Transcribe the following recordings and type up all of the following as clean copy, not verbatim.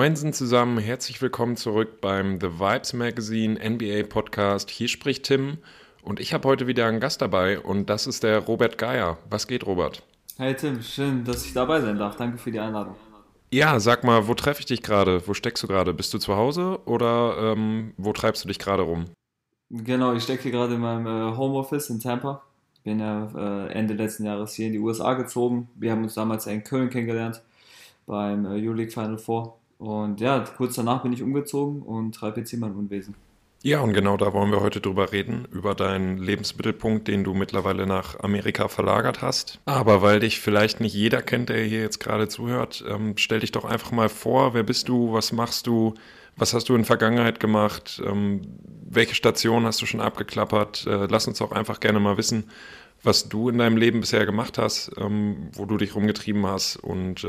Moinsen zusammen, herzlich willkommen zurück beim The Vibes Magazine NBA Podcast. Hier spricht Tim und ich habe heute wieder einen Gast dabei und das ist der Robert Geier. Was geht, Robert? Hey Tim, schön, dass ich dabei sein darf. Danke für die Einladung. Ja, sag mal, wo treffe ich dich gerade? Wo steckst du gerade? Bist du zu Hause oder wo treibst du dich gerade rum? Genau, ich stecke hier gerade in meinem Homeoffice in Tampa. Bin ja Ende letzten Jahres hier in die USA gezogen. Wir haben uns damals ja in Köln kennengelernt beim Euroleague Final Four. Und ja, kurz danach bin ich umgezogen und treibe jetzt hier mein Unwesen. Ja, und genau da wollen wir heute drüber reden, über deinen Lebensmittelpunkt, den du mittlerweile nach Amerika verlagert hast. Aber weil dich vielleicht nicht jeder kennt, der hier jetzt gerade zuhört, stell dich doch einfach mal vor, wer bist du, was machst du, was hast du in der Vergangenheit gemacht, welche Station hast du schon abgeklappert? Lass uns auch einfach gerne mal wissen, was du in deinem Leben bisher gemacht hast, wo du dich rumgetrieben hast und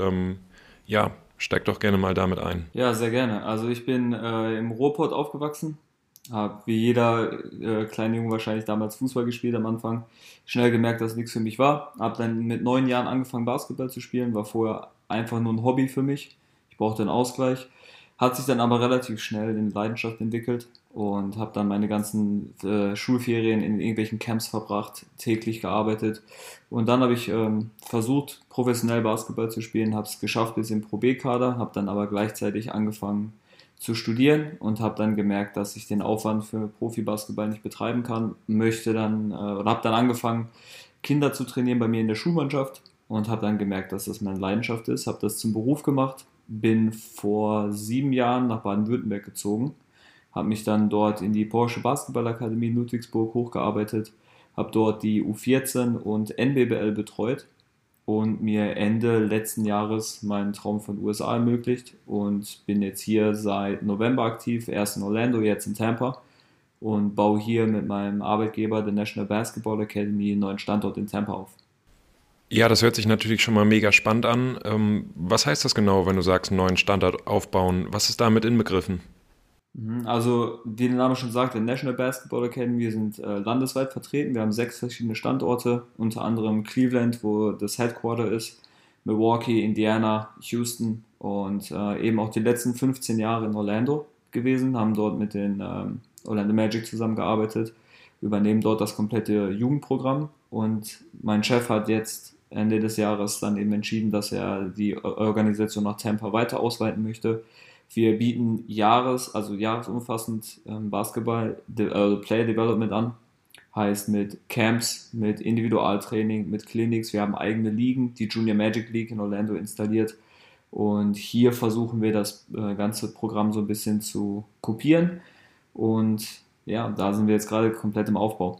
ja, steig doch gerne mal damit ein. Ja, sehr gerne. Also ich bin im Ruhrpott aufgewachsen. Habe wie jeder kleine Junge wahrscheinlich damals Fußball gespielt am Anfang. Schnell gemerkt, dass es nichts für mich war. Habe dann mit 9 Jahren angefangen Basketball zu spielen. War vorher einfach nur ein Hobby für mich. Ich brauchte einen Ausgleich. Hat sich dann aber relativ schnell in Leidenschaft entwickelt und habe dann meine ganzen Schulferien in irgendwelchen Camps verbracht, täglich gearbeitet. Und dann habe ich versucht, professionell Basketball zu spielen, habe es geschafft bis im Pro B-Kader, habe dann aber gleichzeitig angefangen zu studieren und habe dann gemerkt, dass ich den Aufwand für Profibasketball nicht betreiben kann, möchte dann oder habe dann angefangen, Kinder zu trainieren bei mir in der Schulmannschaft und habe dann gemerkt, dass das meine Leidenschaft ist, habe das zum Beruf gemacht, bin vor 7 Jahren nach Baden-Württemberg gezogen, habe mich dann dort in die Porsche Basketballakademie in Ludwigsburg hochgearbeitet, habe dort die U14 und NBBL betreut und mir Ende letzten Jahres meinen Traum von USA ermöglicht und bin jetzt hier seit November aktiv, erst in Orlando, jetzt in Tampa und baue hier mit meinem Arbeitgeber, der National Basketball Academy, einen neuen Standort in Tampa auf. Ja, das hört sich natürlich schon mal mega spannend an. Was heißt das genau, wenn du sagst, einen neuen Standard aufbauen? Was ist damit inbegriffen? Also, wie der Name schon sagt, der National Basketball Academy, wir sind landesweit vertreten. Wir haben 6 verschiedene Standorte, unter anderem Cleveland, wo das Headquarter ist, Milwaukee, Indiana, Houston und eben auch die letzten 15 Jahre in Orlando gewesen, haben dort mit den Orlando Magic zusammengearbeitet, übernehmen dort das komplette Jugendprogramm und mein Chef hat jetzt Ende des Jahres dann eben entschieden, dass er die Organisation nach Tampa weiter ausweiten möchte. Wir bieten also jahresumfassend Basketball, Player Development an. Heißt mit Camps, mit Individualtraining, mit Clinics. Wir haben eigene Ligen, die Junior Magic League in Orlando installiert. Und hier versuchen wir das ganze Programm so ein bisschen zu kopieren. Und ja, da sind wir jetzt gerade komplett im Aufbau.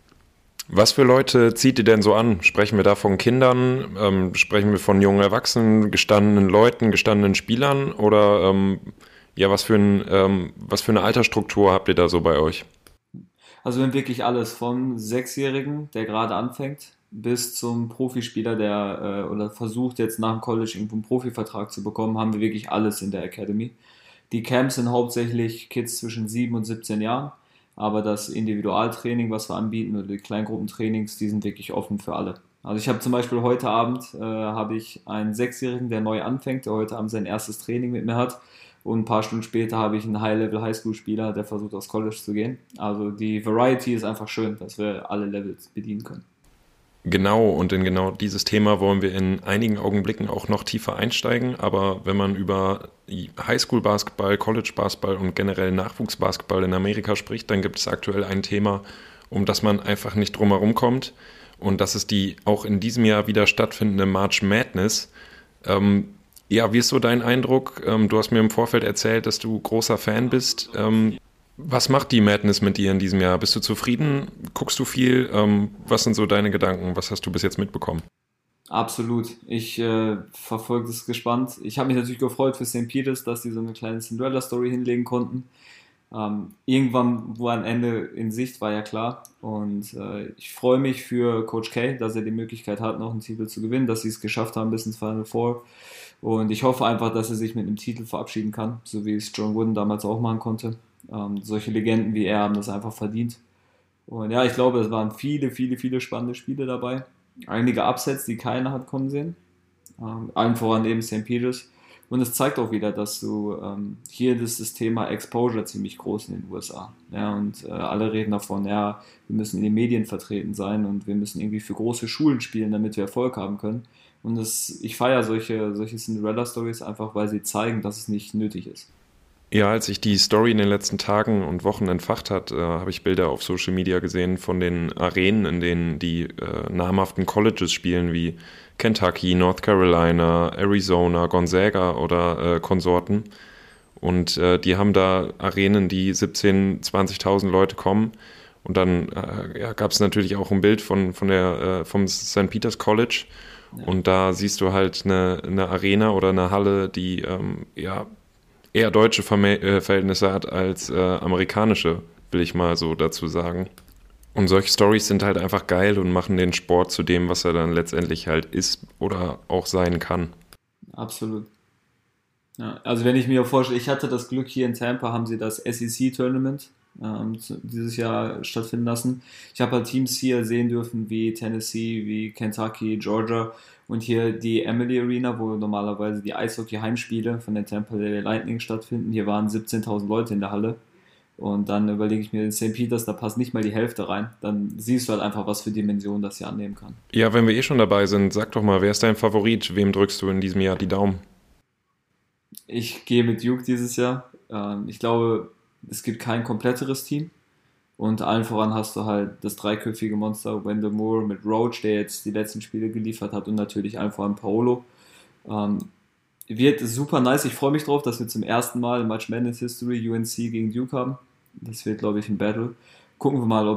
Was für Leute zieht ihr denn so an? Sprechen wir da von Kindern? Sprechen wir von jungen Erwachsenen, gestandenen Leuten, gestandenen Spielern? Oder ja, was für eine Altersstruktur habt ihr da so bei euch? Also wir haben wirklich alles vom Sechsjährigen, der gerade anfängt, bis zum Profispieler, der oder versucht jetzt nach dem College irgendwo einen Profivertrag zu bekommen, haben wir wirklich alles in der Academy. Die Camps sind hauptsächlich Kids zwischen 7 und 17 Jahren, aber das Individualtraining, was wir anbieten, oder die Kleingruppentrainings, die sind wirklich offen für alle. Also ich habe zum Beispiel heute Abend habe ich einen Sechsjährigen, der neu anfängt, der heute Abend sein erstes Training mit mir hat. Und ein paar Stunden später habe ich einen High-Level-Highschool-Spieler, der versucht aufs College zu gehen. Also die Variety ist einfach schön, dass wir alle Levels bedienen können. Genau, und in genau dieses Thema wollen wir in einigen Augenblicken auch noch tiefer einsteigen. Aber wenn man über Highschool-Basketball, College-Basketball und generell Nachwuchsbasketball in Amerika spricht, dann gibt es aktuell ein Thema, um das man einfach nicht drum herum kommt. Und das ist die auch in diesem Jahr wieder stattfindende March Madness. Ja, wie ist so dein Eindruck? Du hast mir im Vorfeld erzählt, dass du großer Fan bist. Was macht die Madness mit dir in diesem Jahr? Bist du zufrieden? Guckst du viel? Was sind so deine Gedanken? Was hast du bis jetzt mitbekommen? Absolut. Ich verfolge das gespannt. Ich habe mich natürlich gefreut für St. Peter's, dass die so eine kleine Cinderella-Story hinlegen konnten. Irgendwann, wo ein Ende in Sicht war, ja klar. Und ich freue mich für Coach K, dass er die Möglichkeit hat, noch einen Titel zu gewinnen, dass sie es geschafft haben bis ins Final Four. Und ich hoffe einfach, dass er sich mit einem Titel verabschieden kann, so wie es John Wooden damals auch machen konnte. Solche Legenden wie er haben das einfach verdient. Und ja, ich glaube, es waren viele, viele, viele spannende Spiele dabei. Einige Upsets, die keiner hat kommen sehen. Allen voran eben St. Peter's. Und es zeigt auch wieder, dass du hier ist das Thema Exposure ziemlich groß in den USA. Ja, und alle reden davon, ja, wir müssen in den Medien vertreten sein und wir müssen irgendwie für große Schulen spielen, damit wir Erfolg haben können. Und ich feiere solche Cinderella-Stories einfach, weil sie zeigen, dass es nicht nötig ist. Ja, als sich die Story in den letzten Tagen und Wochen entfacht hat, habe ich Bilder auf Social Media gesehen von den Arenen, in denen die namhaften Colleges spielen, wie Kentucky, North Carolina, Arizona, Gonzaga oder Konsorten. Und die haben da Arenen, die 17.000, 20.000 Leute kommen. Und dann ja, gab es natürlich auch ein Bild vom St. Peter's College. Ja. Und da siehst du halt eine Arena oder eine Halle, die ja, eher deutsche Verhältnisse hat als amerikanische, will ich mal so dazu sagen. Und solche Stories sind halt einfach geil und machen den Sport zu dem, was er dann letztendlich halt ist oder auch sein kann. Absolut. Ja, also wenn ich mir vorstelle, ich hatte das Glück, hier in Tampa haben sie das SEC-Tournament dieses Jahr stattfinden lassen. Ich habe halt Teams hier sehen dürfen wie Tennessee, wie Kentucky, Georgia und hier die Emily Arena, wo normalerweise die Eishockey-Heimspiele von der Tampa Bay Lightning stattfinden. Hier waren 17.000 Leute in der Halle. Und dann überlege ich mir, in St. Peters, da passt nicht mal die Hälfte rein. Dann siehst du halt einfach, was für Dimensionen das hier annehmen kann. Ja, wenn wir eh schon dabei sind, sag doch mal, wer ist dein Favorit? Wem drückst du in diesem Jahr die Daumen? Ich gehe mit Duke dieses Jahr. Ich glaube, es gibt kein kompletteres Team. Und allen voran hast du halt das dreiköpfige Monster Wendell Moore mit Roach, der jetzt die letzten Spiele geliefert hat und natürlich allen voran Paolo. Ähm, Wird super nice. Ich freue mich drauf, dass wir zum ersten Mal in March Madness History UNC gegen Duke haben. Das wird, glaube ich, ein Battle. Gucken wir mal,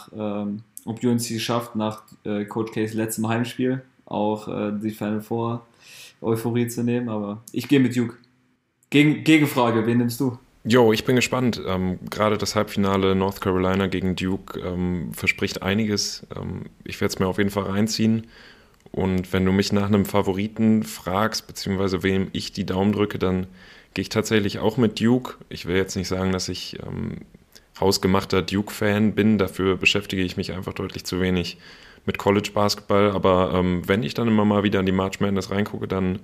ob UNC schafft, nach Coach K's letztem Heimspiel auch die Final Four Euphorie zu nehmen. Aber ich gehe mit Duke. Gegenfrage, wen nimmst du? Jo, ich bin gespannt. Gerade das Halbfinale North Carolina gegen Duke verspricht einiges. Ich werde es mir auf jeden Fall reinziehen. Und wenn du mich nach einem Favoriten fragst, beziehungsweise wem ich die Daumen drücke, dann gehe ich tatsächlich auch mit Duke. Ich will jetzt nicht sagen, dass ich hausgemachter Duke-Fan bin. Dafür beschäftige ich mich einfach deutlich zu wenig mit College-Basketball. Aber wenn ich dann immer mal wieder in die March Madness reingucke, dann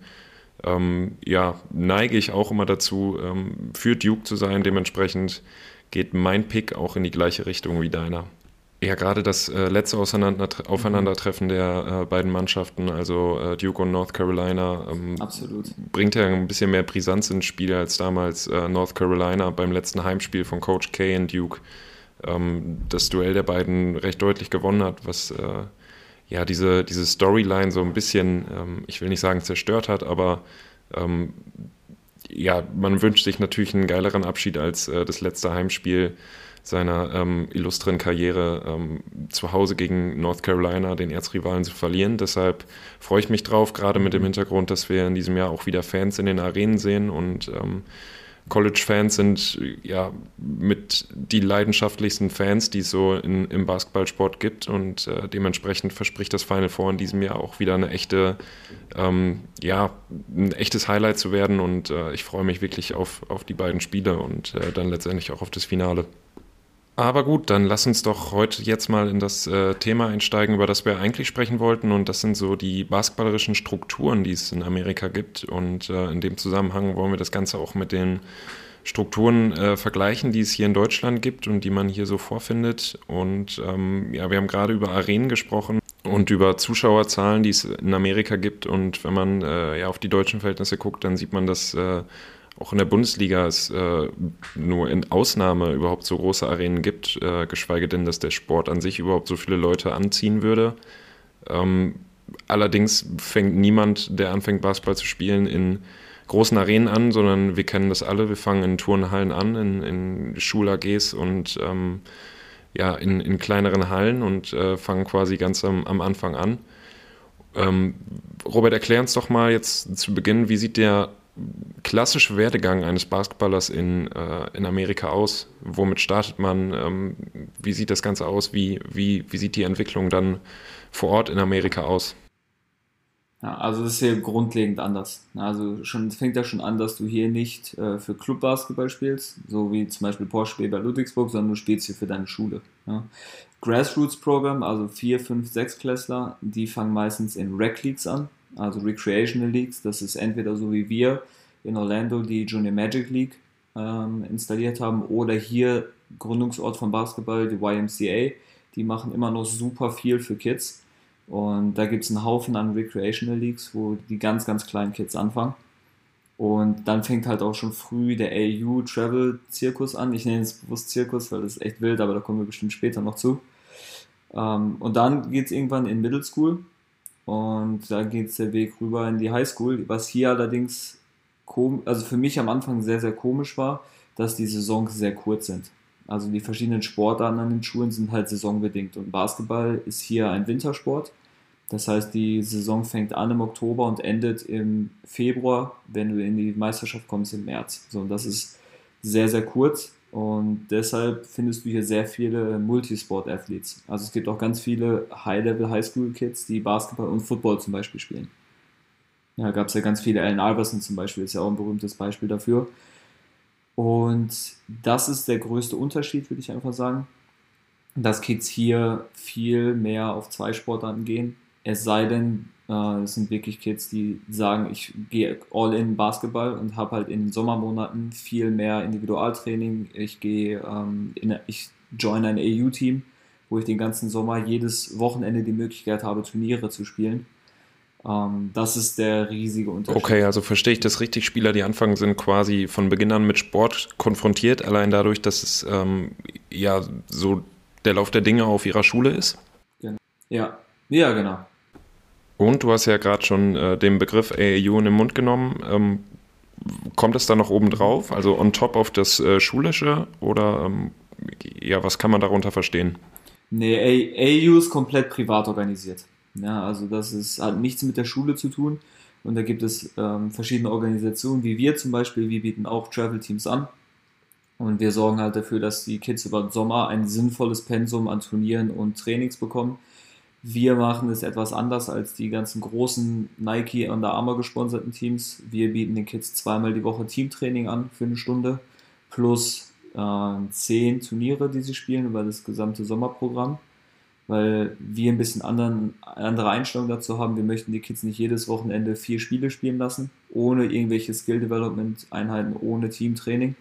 ja, neige ich auch immer dazu, für Duke zu sein. Dementsprechend geht mein Pick auch in die gleiche Richtung wie deiner. Ja, gerade das letzte Aufeinandertreffen der beiden Mannschaften, also Duke und North Carolina, Absolut. bringt ja ein bisschen mehr Brisanz ins Spiel als damals North Carolina beim letzten Heimspiel von Coach K in Duke. Das Duell der beiden recht deutlich gewonnen hat, was ja diese Storyline so ein bisschen, ich will nicht sagen zerstört hat, aber ja, man wünscht sich natürlich einen geileren Abschied als das letzte Heimspiel seiner illustren Karriere zu Hause gegen North Carolina, den Erzrivalen, zu verlieren. Deshalb freue ich mich drauf, gerade mit dem Hintergrund, dass wir in diesem Jahr auch wieder Fans in den Arenen sehen und College-Fans sind ja mit die leidenschaftlichsten Fans, die es so im Basketballsport gibt und dementsprechend verspricht das Final Four in diesem Jahr auch wieder ja, ein echtes Highlight zu werden und ich freue mich wirklich auf die beiden Spiele und dann letztendlich auch auf das Finale. Aber gut, dann lass uns doch heute jetzt mal in das Thema einsteigen, über das wir eigentlich sprechen wollten. Und das sind so die basketballerischen Strukturen, die es in Amerika gibt. Und in dem Zusammenhang wollen wir das Ganze auch mit den Strukturen vergleichen, die es hier in Deutschland gibt und die man hier so vorfindet. Und ja, wir haben gerade über Arenen gesprochen und über Zuschauerzahlen, die es in Amerika gibt. Und wenn man ja auf die deutschen Verhältnisse guckt, dann sieht man, dass auch in der Bundesliga es nur in Ausnahme überhaupt so große Arenen gibt, geschweige denn, dass der Sport an sich überhaupt so viele Leute anziehen würde. Allerdings fängt niemand, der anfängt Basketball zu spielen, in großen Arenen an, sondern wir kennen das alle, wir fangen in Turnhallen an, in Schul-AGs und ja, in kleineren Hallen und fangen quasi ganz am Anfang an. Robert, erklär uns doch mal jetzt zu Beginn, wie sieht der klassische Werdegang eines Basketballers in Amerika aus? Womit startet man? Wie sieht das Ganze aus? Wie sieht die Entwicklung dann vor Ort in Amerika aus? Ja, also das ist hier grundlegend anders. Also fängt ja schon an, dass du hier nicht für Clubbasketball spielst, so wie zum Beispiel Porsche bei Ludwigsburg, sondern du spielst hier für deine Schule. Ja. Grassroots-Programm, also 4, 5, 6 Klässler, die fangen meistens in Rec Leagues an, also Recreational Leagues. Das ist entweder so wie wir in Orlando die Junior Magic League installiert haben, oder hier Gründungsort von Basketball, die YMCA. Die machen immer noch super viel für Kids. Und da gibt es einen Haufen an Recreational Leagues, wo die ganz, ganz kleinen Kids anfangen. Und dann fängt halt auch schon früh der AAU Travel Zirkus an. Ich nenne es bewusst Zirkus, weil das ist echt wild, aber da kommen wir bestimmt später noch zu. Und dann geht es irgendwann in Middle School und da geht es der Weg rüber in die High School, was hier allerdings also für mich am Anfang sehr, sehr komisch war, dass die Saisons sehr kurz sind. Also die verschiedenen Sportarten an den Schulen sind halt saisonbedingt und Basketball ist hier ein Wintersport. Das heißt, die Saison fängt an im Oktober und endet im Februar, wenn du in die Meisterschaft kommst im März. So, und das ist sehr, sehr kurz und deshalb findest du hier sehr viele Multisport-Athletes. Also es gibt auch ganz viele High-Level Highschool-Kids, die Basketball und Football zum Beispiel spielen. Ja, gab es ja ganz viele. Allen Iverson zum Beispiel ist ja auch ein berühmtes Beispiel dafür. Und das ist der größte Unterschied, würde ich einfach sagen, dass Kids hier viel mehr auf zwei Sportarten gehen. Es sei denn, es sind wirklich Kids, die sagen, ich gehe all in Basketball und habe halt in den Sommermonaten viel mehr Individualtraining. Ich join ein AU-Team, wo ich den ganzen Sommer jedes Wochenende die Möglichkeit habe, Turniere zu spielen. Das ist der riesige Unterschied. Okay, also verstehe ich das richtig, Spieler, die anfangen, sind quasi von Beginn an mit Sport konfrontiert, allein dadurch, dass es ja so der Lauf der Dinge auf ihrer Schule ist? Ja, ja, genau. Und du hast ja gerade schon den Begriff AAU in den Mund genommen. Kommt es da noch oben drauf, also on top auf das Schulische, oder ja, was kann man darunter verstehen? Nee, AAU ist komplett privat organisiert. Ja, also hat nichts mit der Schule zu tun. Und da gibt es verschiedene Organisationen, wie wir zum Beispiel. Wir bieten auch Travel-Teams an. Und wir sorgen halt dafür, dass die Kids über den Sommer ein sinnvolles Pensum an Turnieren und Trainings bekommen. Wir machen es etwas anders als die ganzen großen Nike Under Armour gesponserten Teams. Wir bieten den Kids zweimal die Woche Teamtraining an für eine Stunde plus 10 Turniere, die sie spielen über das gesamte Sommerprogramm, weil wir ein bisschen andere Einstellung dazu haben. Wir möchten die Kids nicht jedes Wochenende 4 Spiele spielen lassen, ohne irgendwelche Skill-Development-Einheiten, ohne Teamtraining.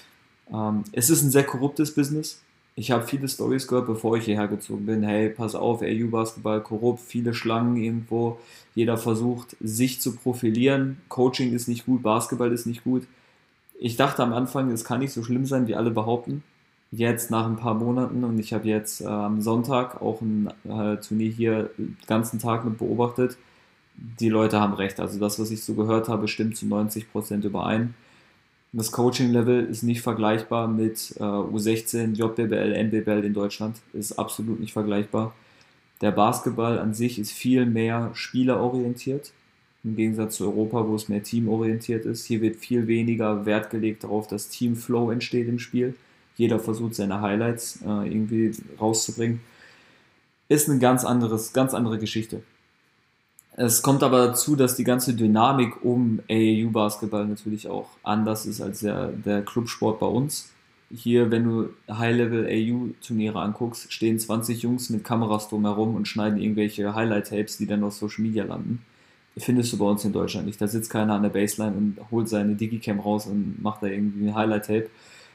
Es ist ein sehr korruptes Business. Ich habe viele Stories gehört, bevor ich hierher gezogen bin. Hey, pass auf, AU-Basketball korrupt, viele Schlangen irgendwo. Jeder versucht, sich zu profilieren. Coaching ist nicht gut, Basketball ist nicht gut. Ich dachte am Anfang, es kann nicht so schlimm sein, wie alle behaupten. Jetzt nach ein paar Monaten, und ich habe jetzt am Sonntag auch ein Turnier hier den ganzen Tag mit beobachtet. Die Leute haben recht. Also das, was ich so gehört habe, stimmt zu 90% überein. Das Coaching-Level ist nicht vergleichbar mit U16, JBL, NBL in Deutschland. Ist absolut nicht vergleichbar. Der Basketball an sich ist viel mehr spielerorientiert, im Gegensatz zu Europa, wo es mehr teamorientiert ist. Hier wird viel weniger Wert gelegt darauf, dass Teamflow entsteht im Spiel. Jeder versucht, seine Highlights irgendwie rauszubringen. Ist eine ganz andere Geschichte. Es kommt aber dazu, dass die ganze Dynamik um AAU-Basketball natürlich auch anders ist als der Clubsport bei uns. Hier, wenn du High-Level-AAU-Turniere anguckst, stehen 20 Jungs mit Kameras drumherum und schneiden irgendwelche Highlight-Tapes, die dann auf Social Media landen. Die findest du bei uns in Deutschland nicht. Da sitzt keiner an der Baseline und holt seine Digicam raus und macht da irgendwie ein Highlight-Tape.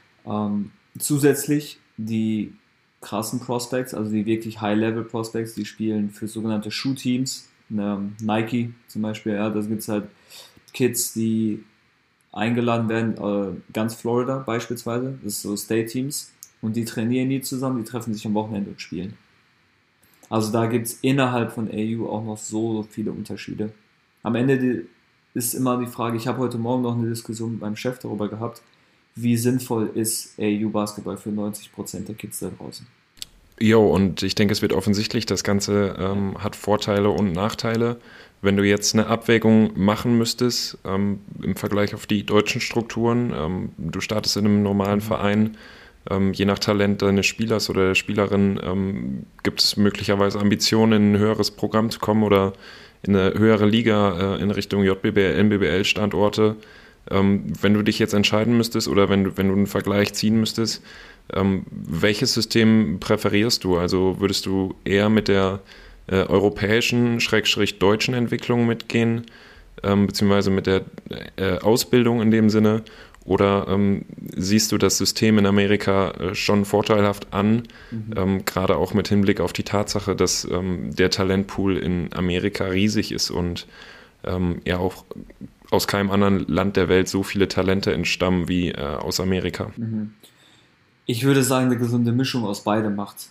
Zusätzlich die krassen Prospects, also die wirklich High-Level-Prospects, die spielen für sogenannte Shoe-Teams. Nike zum Beispiel, ja, da gibt es halt Kids, die eingeladen werden, ganz Florida beispielsweise, das ist so State-Teams, und die trainieren nie zusammen, die treffen sich am Wochenende und spielen. Also da gibt es innerhalb von AU auch noch so viele Unterschiede. Am Ende ist immer die Frage, ich habe heute Morgen noch eine Diskussion mit meinem Chef darüber gehabt, wie sinnvoll ist AU-Basketball für 90% der Kids da draußen. Jo, und ich denke, es wird offensichtlich, das Ganze hat Vorteile und Nachteile. Wenn du jetzt eine Abwägung machen müsstest im Vergleich auf die deutschen Strukturen, du startest in einem normalen Verein, je nach Talent deines Spielers oder der Spielerin gibt es möglicherweise Ambitionen, in ein höheres Programm zu kommen oder in eine höhere Liga in Richtung JBL, NBBL-Standorte. Wenn du dich jetzt entscheiden müsstest oder wenn du einen Vergleich ziehen müsstest, welches System präferierst du? Also würdest du eher mit der europäischen, / deutschen Entwicklung mitgehen? beziehungsweise mit der Ausbildung in dem Sinne? Oder siehst du das System in Amerika schon vorteilhaft an, gerade auch mit Hinblick auf die Tatsache, dass der Talentpool in Amerika riesig ist und ja auch aus keinem anderen Land der Welt so viele Talente entstammen wie aus Amerika? Ich würde sagen, eine gesunde Mischung aus beidem macht.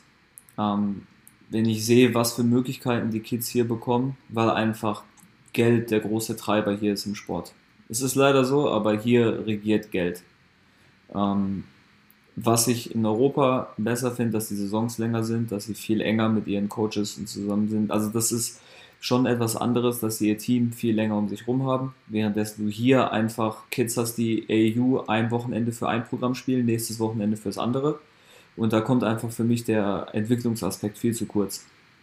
Wenn ich sehe, was für Möglichkeiten die Kids hier bekommen, weil einfach Geld der große Treiber hier ist im Sport. Es ist leider so, aber hier regiert Geld. Ähm, Was ich in Europa besser finde, dass die Saisons länger sind, dass sie viel enger mit ihren Coaches und zusammen sind. Also das ist schon etwas anderes, dass sie ihr Team viel länger um sich rum haben, währenddessen du hier einfach Kids hast, die AAU ein Wochenende für ein Programm spielen, nächstes Wochenende fürs andere. Und da kommt einfach für mich der Entwicklungsaspekt viel zu kurz.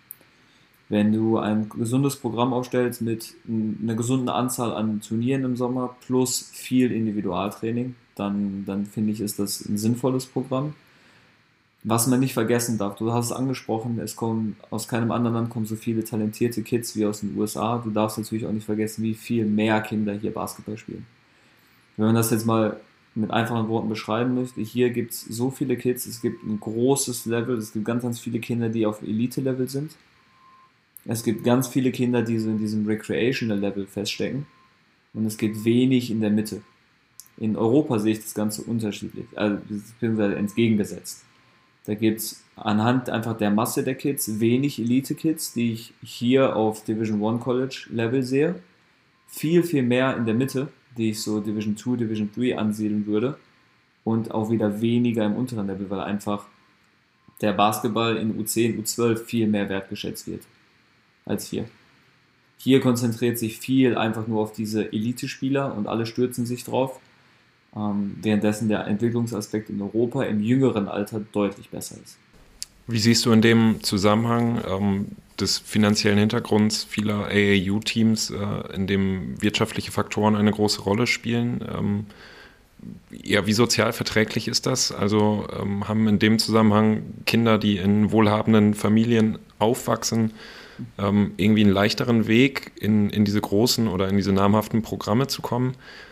Wenn du ein gesundes Programm aufstellst mit einer gesunden Anzahl an Turnieren im Sommer plus viel Individualtraining, dann finde ich, ist das ein sinnvolles Programm. Was man nicht vergessen darf, du hast es angesprochen, es kommen aus keinem anderen Land kommen so viele talentierte Kids wie aus den USA. Du darfst natürlich auch nicht vergessen, wie viel mehr Kinder hier Basketball spielen. Wenn man das jetzt mal mit einfachen Worten beschreiben möchte, hier gibt es so viele Kids, es gibt ein großes Level, es gibt ganz, ganz viele Kinder, die auf Elite-Level sind. Es gibt ganz viele Kinder, die so in diesem Recreational Level feststecken. Und es gibt wenig in der Mitte. In Europa sehe ich das Ganze unterschiedlich, also beziehungsweise entgegengesetzt. Da gibt es anhand einfach der Masse der Kids wenig Elite-Kids, die ich hier auf Division 1 College Level sehe. Viel, viel mehr in der Mitte, die ich so Division 2, Division 3 ansiedeln würde. Und auch wieder weniger im unteren Level, weil einfach der Basketball in U10, U12 viel mehr wertgeschätzt wird als hier. Hier konzentriert sich viel einfach nur auf diese Elite-Spieler und alle stürzen sich drauf, währenddessen der Entwicklungsaspekt in Europa im jüngeren Alter deutlich besser ist. Wie siehst du in dem Zusammenhang des finanziellen Hintergrunds vieler AAU-Teams, in dem wirtschaftliche Faktoren eine große Rolle spielen? Ja, wie sozial verträglich ist das? Also haben in dem Zusammenhang Kinder, die in wohlhabenden Familien aufwachsen, irgendwie einen leichteren Weg in diese großen oder in diese namhaften Programme zu kommen?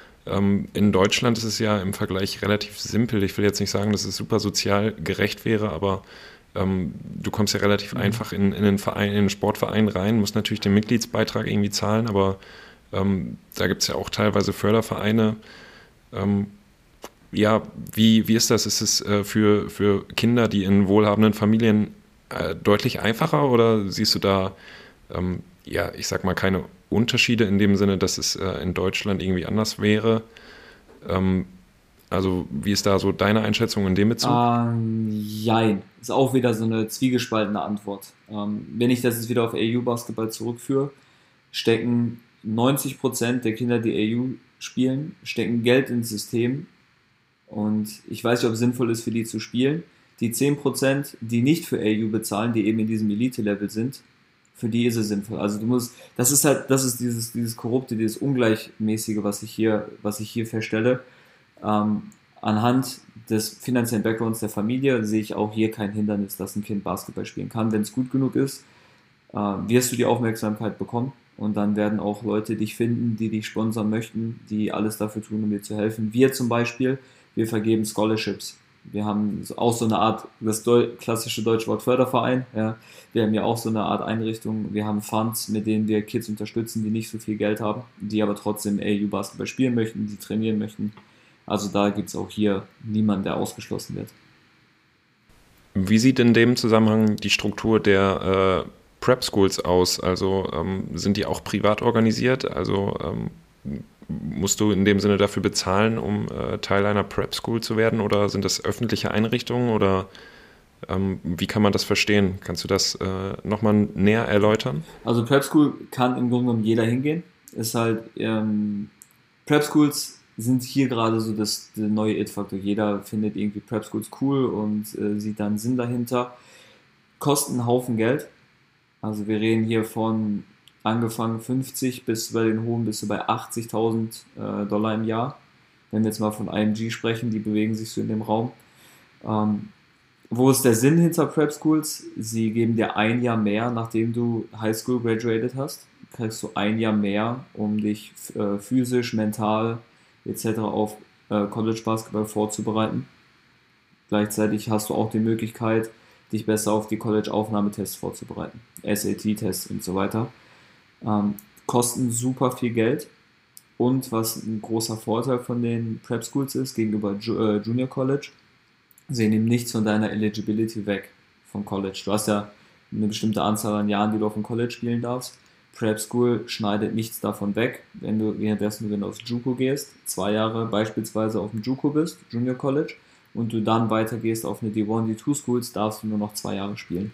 In Deutschland ist es ja im Vergleich relativ simpel. Ich will jetzt nicht sagen, dass es super sozial gerecht wäre, aber du kommst ja relativ einfach in den Verein, in den Sportverein rein, musst natürlich den Mitgliedsbeitrag irgendwie zahlen, aber da gibt es ja auch teilweise Fördervereine. Ja, wie ist das? Ist es für Kinder, die in wohlhabenden Familien deutlich einfacher oder siehst du da, ja, ich sag mal, keine Unterschiede in dem Sinne, dass es in Deutschland irgendwie anders wäre? Also wie ist da so deine Einschätzung in dem Bezug? Jein. Ist auch wieder so eine zwiegespaltene Antwort. Wenn ich das jetzt wieder auf AU-Basketball zurückführe, stecken 90% der Kinder, die AU spielen, stecken Geld ins System und ich weiß nicht, ob es sinnvoll ist, für die zu spielen. Die 10%, die nicht für AU bezahlen, die eben in diesem Elite-Level sind, für die ist es sinnvoll. Also du musst, das ist dieses Korrupte, dieses Ungleichmäßige, was ich hier feststelle. Anhand des finanziellen Backgrounds der Familie sehe ich auch hier kein Hindernis, dass ein Kind Basketball spielen kann. Wenn es gut genug ist, wirst du die Aufmerksamkeit bekommen und dann werden auch Leute dich finden, die dich sponsern möchten, die alles dafür tun, um dir zu helfen. Wir zum Beispiel, wir vergeben Scholarships. Wir haben auch so eine Art, das klassische deutsche Wort Förderverein, ja. Wir haben ja auch so eine Art Einrichtung. Wir haben Funds, mit denen wir Kids unterstützen, die nicht so viel Geld haben, die aber trotzdem AU-Basketball spielen möchten, die trainieren möchten. Also da gibt es auch hier niemanden, der ausgeschlossen wird. Wie sieht in dem Zusammenhang die Struktur der Prep Schools aus? Also sind die auch privat organisiert? Also musst du in dem Sinne dafür bezahlen, um Teil einer Prep School zu werden? Oder sind das öffentliche Einrichtungen? Oder wie kann man das verstehen? Kannst du das nochmal näher erläutern? Also Prep School kann im Grunde genommen jeder hingehen. Ist halt, Prep Schools sind hier gerade so der neue It-Faktor. Jeder findet irgendwie Prep Schools cool und sieht dann Sinn dahinter. Kosten einen Haufen Geld. Also wir reden hier von angefangen 50 bis bei den hohen bis bei 80.000 Dollar im Jahr. Wenn wir jetzt mal von IMG sprechen, die bewegen sich so in dem Raum. Wo ist der Sinn hinter Prep Schools? Sie geben dir ein Jahr mehr, nachdem du High School graduated hast. kriegst du ein Jahr mehr, um dich physisch, mental etc. auf College Basketball vorzubereiten. Gleichzeitig hast du auch die Möglichkeit, dich besser auf die College-Aufnahmetests vorzubereiten. SAT-Tests und so weiter. Kosten super viel Geld. Und was ein großer Vorteil von den Prep Schools ist gegenüber Junior College, sie nehmen nichts von deiner Eligibility weg vom College. Du hast ja eine bestimmte Anzahl an Jahren, die du auf dem College spielen darfst. Prep School schneidet nichts davon weg. Wenn du aufs JUCO gehst, 2 Jahre beispielsweise auf dem JUCO bist, Junior College, und du dann weitergehst auf eine D1, D2 Schools, darfst du nur noch 2 Jahre spielen.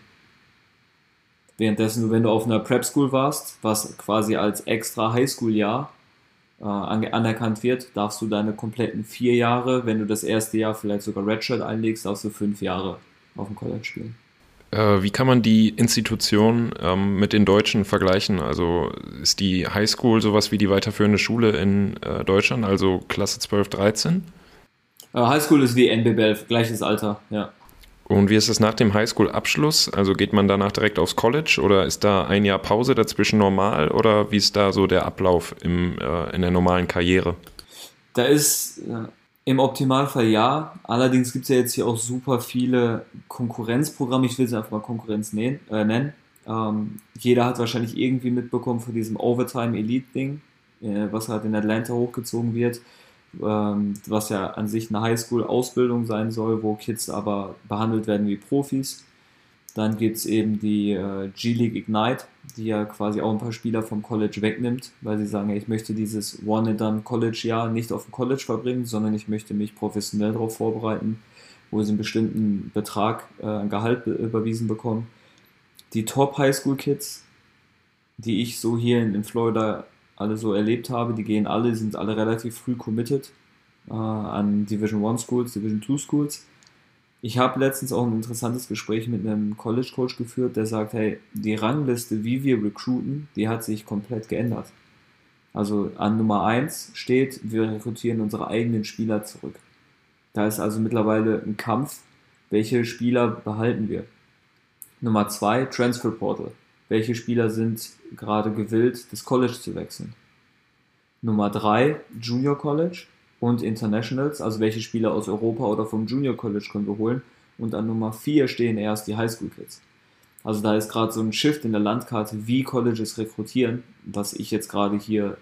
Währenddessen, wenn du auf einer Prep School warst, was quasi als extra Highschool-Jahr anerkannt wird, darfst du deine kompletten 4 Jahre, wenn du das erste Jahr vielleicht sogar Redshirt einlegst, darfst du 5 Jahre auf dem College spielen. Wie kann man die Institution mit den Deutschen vergleichen? Also ist die Highschool sowas wie die weiterführende Schule in Deutschland, also Klasse 12, 13? Highschool ist wie NBBL, gleiches Alter, ja. Und wie ist es nach dem Highschool-Abschluss? Also geht man danach direkt aufs College oder ist da ein Jahr Pause dazwischen normal oder wie ist da so der Ablauf in der normalen Karriere? Da ist im Optimalfall ja, allerdings gibt es ja jetzt hier auch super viele Konkurrenzprogramme, ich will es einfach mal Konkurrenz nennen. Jeder hat wahrscheinlich irgendwie mitbekommen von diesem Overtime Elite-Ding, was halt in Atlanta hochgezogen wird, was ja an sich eine Highschool-Ausbildung sein soll, wo Kids aber behandelt werden wie Profis. Dann gibt es eben die G-League Ignite, die ja quasi auch ein paar Spieler vom College wegnimmt, weil sie sagen, ich möchte dieses One-and-Done-College-Jahr nicht auf dem College verbringen, sondern ich möchte mich professionell darauf vorbereiten, wo sie einen bestimmten Betrag an Gehalt überwiesen bekommen. Die Top-Highschool-Kids, die ich so hier in Florida alle so erlebt habe, sind alle relativ früh committed an Division 1 Schools, Division 2 Schools. Ich habe letztens auch ein interessantes Gespräch mit einem College Coach geführt, der sagt, hey, die Rangliste, wie wir recruiten, die hat sich komplett geändert. Also an Nummer 1 steht, wir rekrutieren unsere eigenen Spieler zurück. Da ist also mittlerweile ein Kampf, welche Spieler behalten wir. Nummer 2, Transfer Portal. Welche Spieler sind gerade gewillt, das College zu wechseln? Nummer 3, Junior College und Internationals, also welche Spieler aus Europa oder vom Junior College können wir holen. Und an Nummer 4 stehen erst die Highschool Kids. Also da ist gerade so ein Shift in der Landkarte, wie Colleges rekrutieren, was ich jetzt gerade hier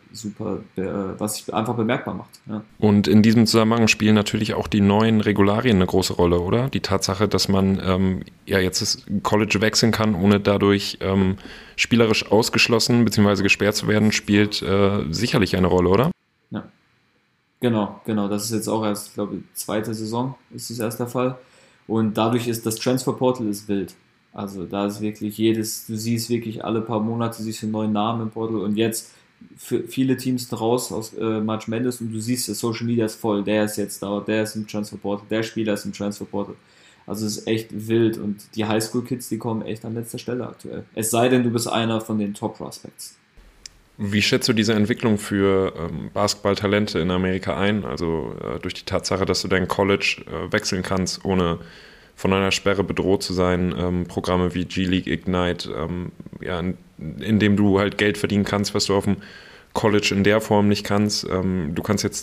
was sich einfach bemerkbar macht. Ja. Und in diesem Zusammenhang spielen natürlich auch die neuen Regularien eine große Rolle, oder? Die Tatsache, dass man jetzt das College wechseln kann, ohne dadurch spielerisch ausgeschlossen bzw. gesperrt zu werden, spielt sicherlich eine Rolle, oder? Ja, genau. Das ist jetzt auch erst, ich glaube, 2. Saison ist das erst der Fall. Und dadurch ist das Transfer Portal ist wild. Also da ist wirklich du siehst wirklich alle paar Monate, siehst du einen neuen Namen im Portal und jetzt für viele Teams raus aus March Madness und du siehst, Social Media ist voll, der ist jetzt da, der ist im Transfer Portal, der Spieler ist im Transfer Portal. Also es ist echt wild und die Highschool Kids, die kommen echt an letzter Stelle aktuell. Es sei denn, du bist einer von den Top Prospects. Wie schätzt du diese Entwicklung für Basketballtalente in Amerika ein? Also durch die Tatsache, dass du dein College wechseln kannst, ohne von einer Sperre bedroht zu sein, Programme wie G-League Ignite, in dem du halt Geld verdienen kannst, was du auf dem College in der Form nicht kannst. Du kannst jetzt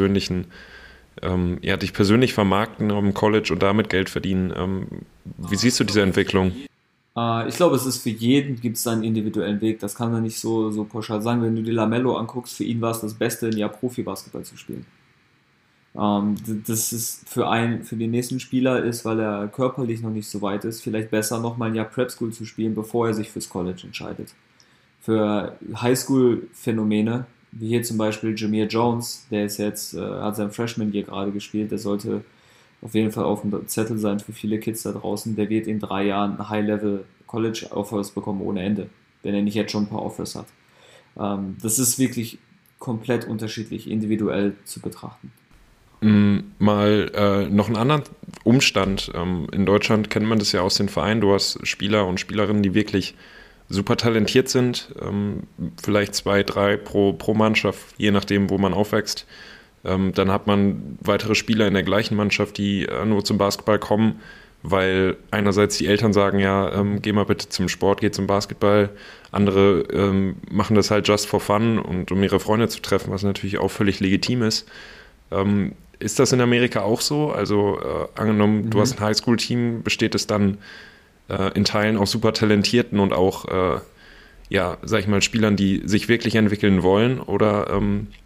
dich persönlich vermarkten auf dem College und damit Geld verdienen. Wie siehst du diese Entwicklung? Ich glaube, es ist für jeden, gibt es einen individuellen Weg. Das kann man nicht so pauschal sagen. Wenn du die LaMelo anguckst, für ihn war es das Beste, ein Jahr Profi-Basketball zu spielen. Das ist für den nächsten Spieler ist, weil er körperlich noch nicht so weit ist, vielleicht besser nochmal ein Jahr Prep School zu spielen, bevor er sich fürs College entscheidet. Für Highschool-Phänomene, wie hier zum Beispiel Jameer Jones, der ist jetzt, hat sein Freshman Year gerade gespielt, der sollte auf jeden Fall auf dem Zettel sein für viele Kids da draußen, der wird in 3 Jahren High-Level College-Offers bekommen ohne Ende, wenn er nicht jetzt schon ein paar Offers hat. Das ist wirklich komplett unterschiedlich, individuell zu betrachten. Mal noch einen anderen Umstand. In Deutschland kennt man das ja aus den Vereinen. Du hast Spieler und Spielerinnen, die wirklich super talentiert sind. Vielleicht 2, 3 pro Mannschaft, je nachdem, wo man aufwächst. Dann hat man weitere Spieler in der gleichen Mannschaft, die nur zum Basketball kommen, weil einerseits die Eltern sagen, ja, geh mal bitte zum Sport, geh zum Basketball. Andere machen das halt just for fun und um ihre Freunde zu treffen, was natürlich auch völlig legitim ist. Ist das in Amerika auch so? Also angenommen, du hast ein Highschool-Team, besteht es dann in Teilen aus super talentierten und auch, ja, sag ich mal, Spielern, die sich wirklich entwickeln wollen? Oder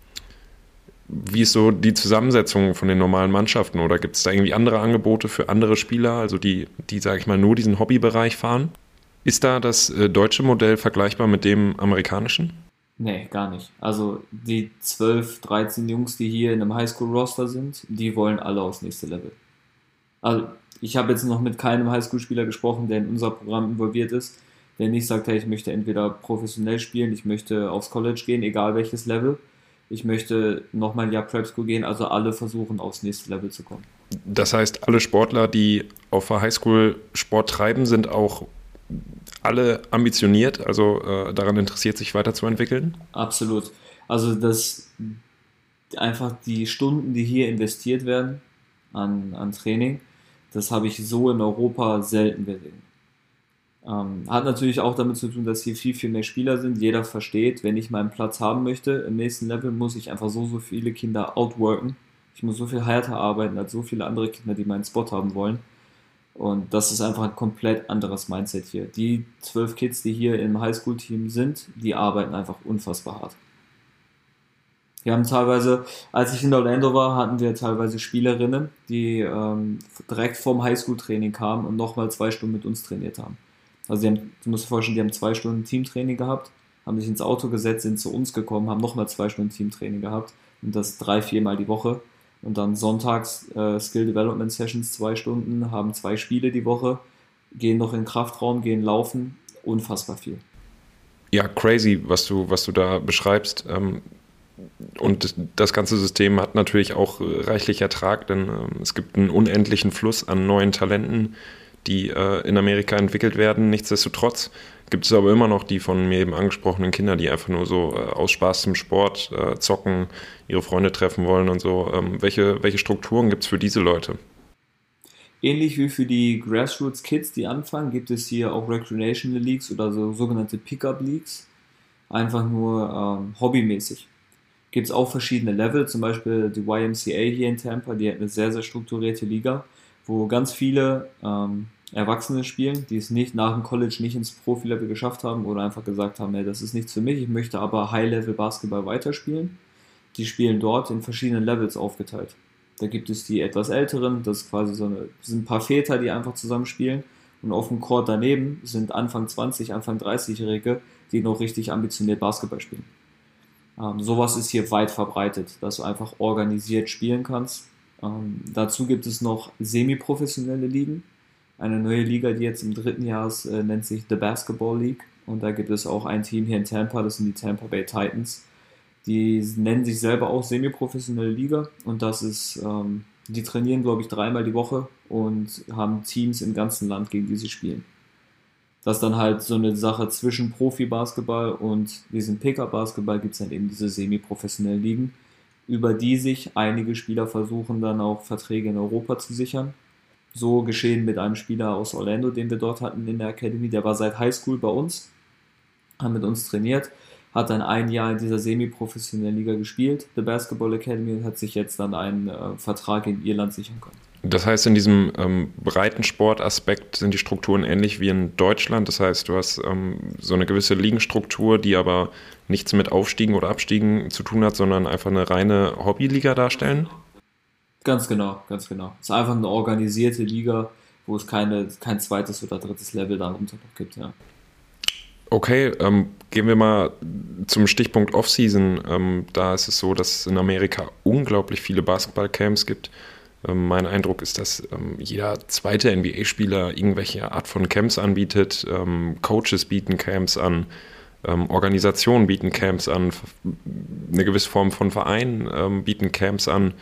wie ist so die Zusammensetzung von den normalen Mannschaften? Oder gibt es da irgendwie andere Angebote für andere Spieler, also die, sage ich mal, nur diesen Hobbybereich fahren? Ist da das deutsche Modell vergleichbar mit dem amerikanischen? Nee, gar nicht. Also die 12, 13 Jungs, die hier in einem Highschool-Roster sind, die wollen alle aufs nächste Level. Also ich habe jetzt noch mit keinem Highschool-Spieler gesprochen, der in unser Programm involviert ist, der nicht sagt, hey, ich möchte entweder professionell spielen, ich möchte aufs College gehen, egal welches Level, ich möchte nochmal ein Jahr Prep School gehen, also alle versuchen aufs nächste Level zu kommen. Das heißt, alle Sportler, die auf der Highschool Sport treiben, sind auch alle ambitioniert, also daran interessiert, sich weiterzuentwickeln? Absolut. Also das einfach die Stunden, die hier investiert werden an Training, das habe ich so in Europa selten gesehen. Hat natürlich auch damit zu tun, dass hier viel, viel mehr Spieler sind. Jeder versteht, wenn ich meinen Platz haben möchte im nächsten Level, muss ich einfach so, so viele Kinder outworken. Ich muss so viel härter arbeiten als so viele andere Kinder, die meinen Spot haben wollen. Und das ist einfach ein komplett anderes Mindset hier. Die 12 Kids, die hier im Highschool-Team sind, die arbeiten einfach unfassbar hart. Wir haben teilweise, als ich in Orlando war, hatten wir teilweise Spielerinnen, die direkt vom Highschool-Training kamen und nochmal 2 Stunden mit uns trainiert haben. Also du musst dir vorstellen, die haben 2 Stunden Teamtraining gehabt, haben sich ins Auto gesetzt, sind zu uns gekommen, haben nochmal 2 Stunden Teamtraining gehabt und das 3, 4 Mal die Woche. Und dann sonntags Skill Development Sessions 2 Stunden, haben 2 Spiele die Woche, gehen noch in den Kraftraum, gehen laufen, unfassbar viel. Ja, crazy, was du da beschreibst. Und das ganze System hat natürlich auch reichlich Ertrag, denn es gibt einen unendlichen Fluss an neuen Talenten, die in Amerika entwickelt werden. Nichtsdestotrotz gibt es aber immer noch die von mir eben angesprochenen Kinder, die einfach nur so aus Spaß zum Sport zocken, ihre Freunde treffen wollen und so. Welche Strukturen gibt es für diese Leute? Ähnlich wie für die Grassroots Kids, die anfangen, gibt es hier auch Recreational Leagues oder so sogenannte Pickup Leagues. Einfach nur hobbymäßig. Gibt es auch verschiedene Level, zum Beispiel die YMCA hier in Tampa, die hat eine sehr, sehr strukturierte Liga, wo ganz viele Erwachsene spielen, die es nicht nach dem College nicht ins Profilevel geschafft haben oder einfach gesagt haben, nee, das ist nichts für mich, ich möchte aber High-Level Basketball weiterspielen. Die spielen dort in verschiedenen Levels aufgeteilt. Da gibt es die etwas älteren, das ist quasi sind ein paar Väter, die einfach zusammen spielen. Und auf dem Court daneben sind Anfang 20, Anfang 30-Jährige, die noch richtig ambitioniert Basketball spielen. Sowas ist hier weit verbreitet, dass du einfach organisiert spielen kannst. Dazu gibt es noch semi-professionelle Ligen. Eine neue Liga, die jetzt im 3. Jahr ist, nennt sich The Basketball League. Und da gibt es auch ein Team hier in Tampa, das sind die Tampa Bay Titans. Die nennen sich selber auch semi-professionelle Liga. Und das ist, die trainieren, glaube ich, 3-mal die Woche und haben Teams im ganzen Land, gegen die sie spielen. Das ist dann halt so eine Sache zwischen Profi-Basketball und diesem Pickup-Basketball gibt es dann eben diese semi-professionellen Ligen, über die sich einige Spieler versuchen, dann auch Verträge in Europa zu sichern. So geschehen mit einem Spieler aus Orlando, den wir dort hatten in der Academy. Der war seit Highschool bei uns, hat mit uns trainiert, hat dann ein Jahr in dieser semi-professionellen Liga gespielt, The Basketball Academy, und hat sich jetzt dann einen Vertrag in Irland sichern können. Das heißt, in diesem Breitensportaspekt sind die Strukturen ähnlich wie in Deutschland. Das heißt, du hast so eine gewisse Ligenstruktur, die aber nichts mit Aufstiegen oder Abstiegen zu tun hat, sondern einfach eine reine Hobbyliga darstellen. Ganz genau, ganz genau. Es ist einfach eine organisierte Liga, wo es kein zweites oder drittes Level darunter noch gibt, ja. Okay, gehen wir mal zum Stichpunkt Offseason. Da ist es so, dass es in Amerika unglaublich viele Basketballcamps gibt. Mein Eindruck ist, dass jeder zweite NBA-Spieler irgendwelche Art von Camps anbietet. Coaches bieten Camps an, Organisationen bieten Camps an, eine gewisse Form von Vereinen bieten Camps an.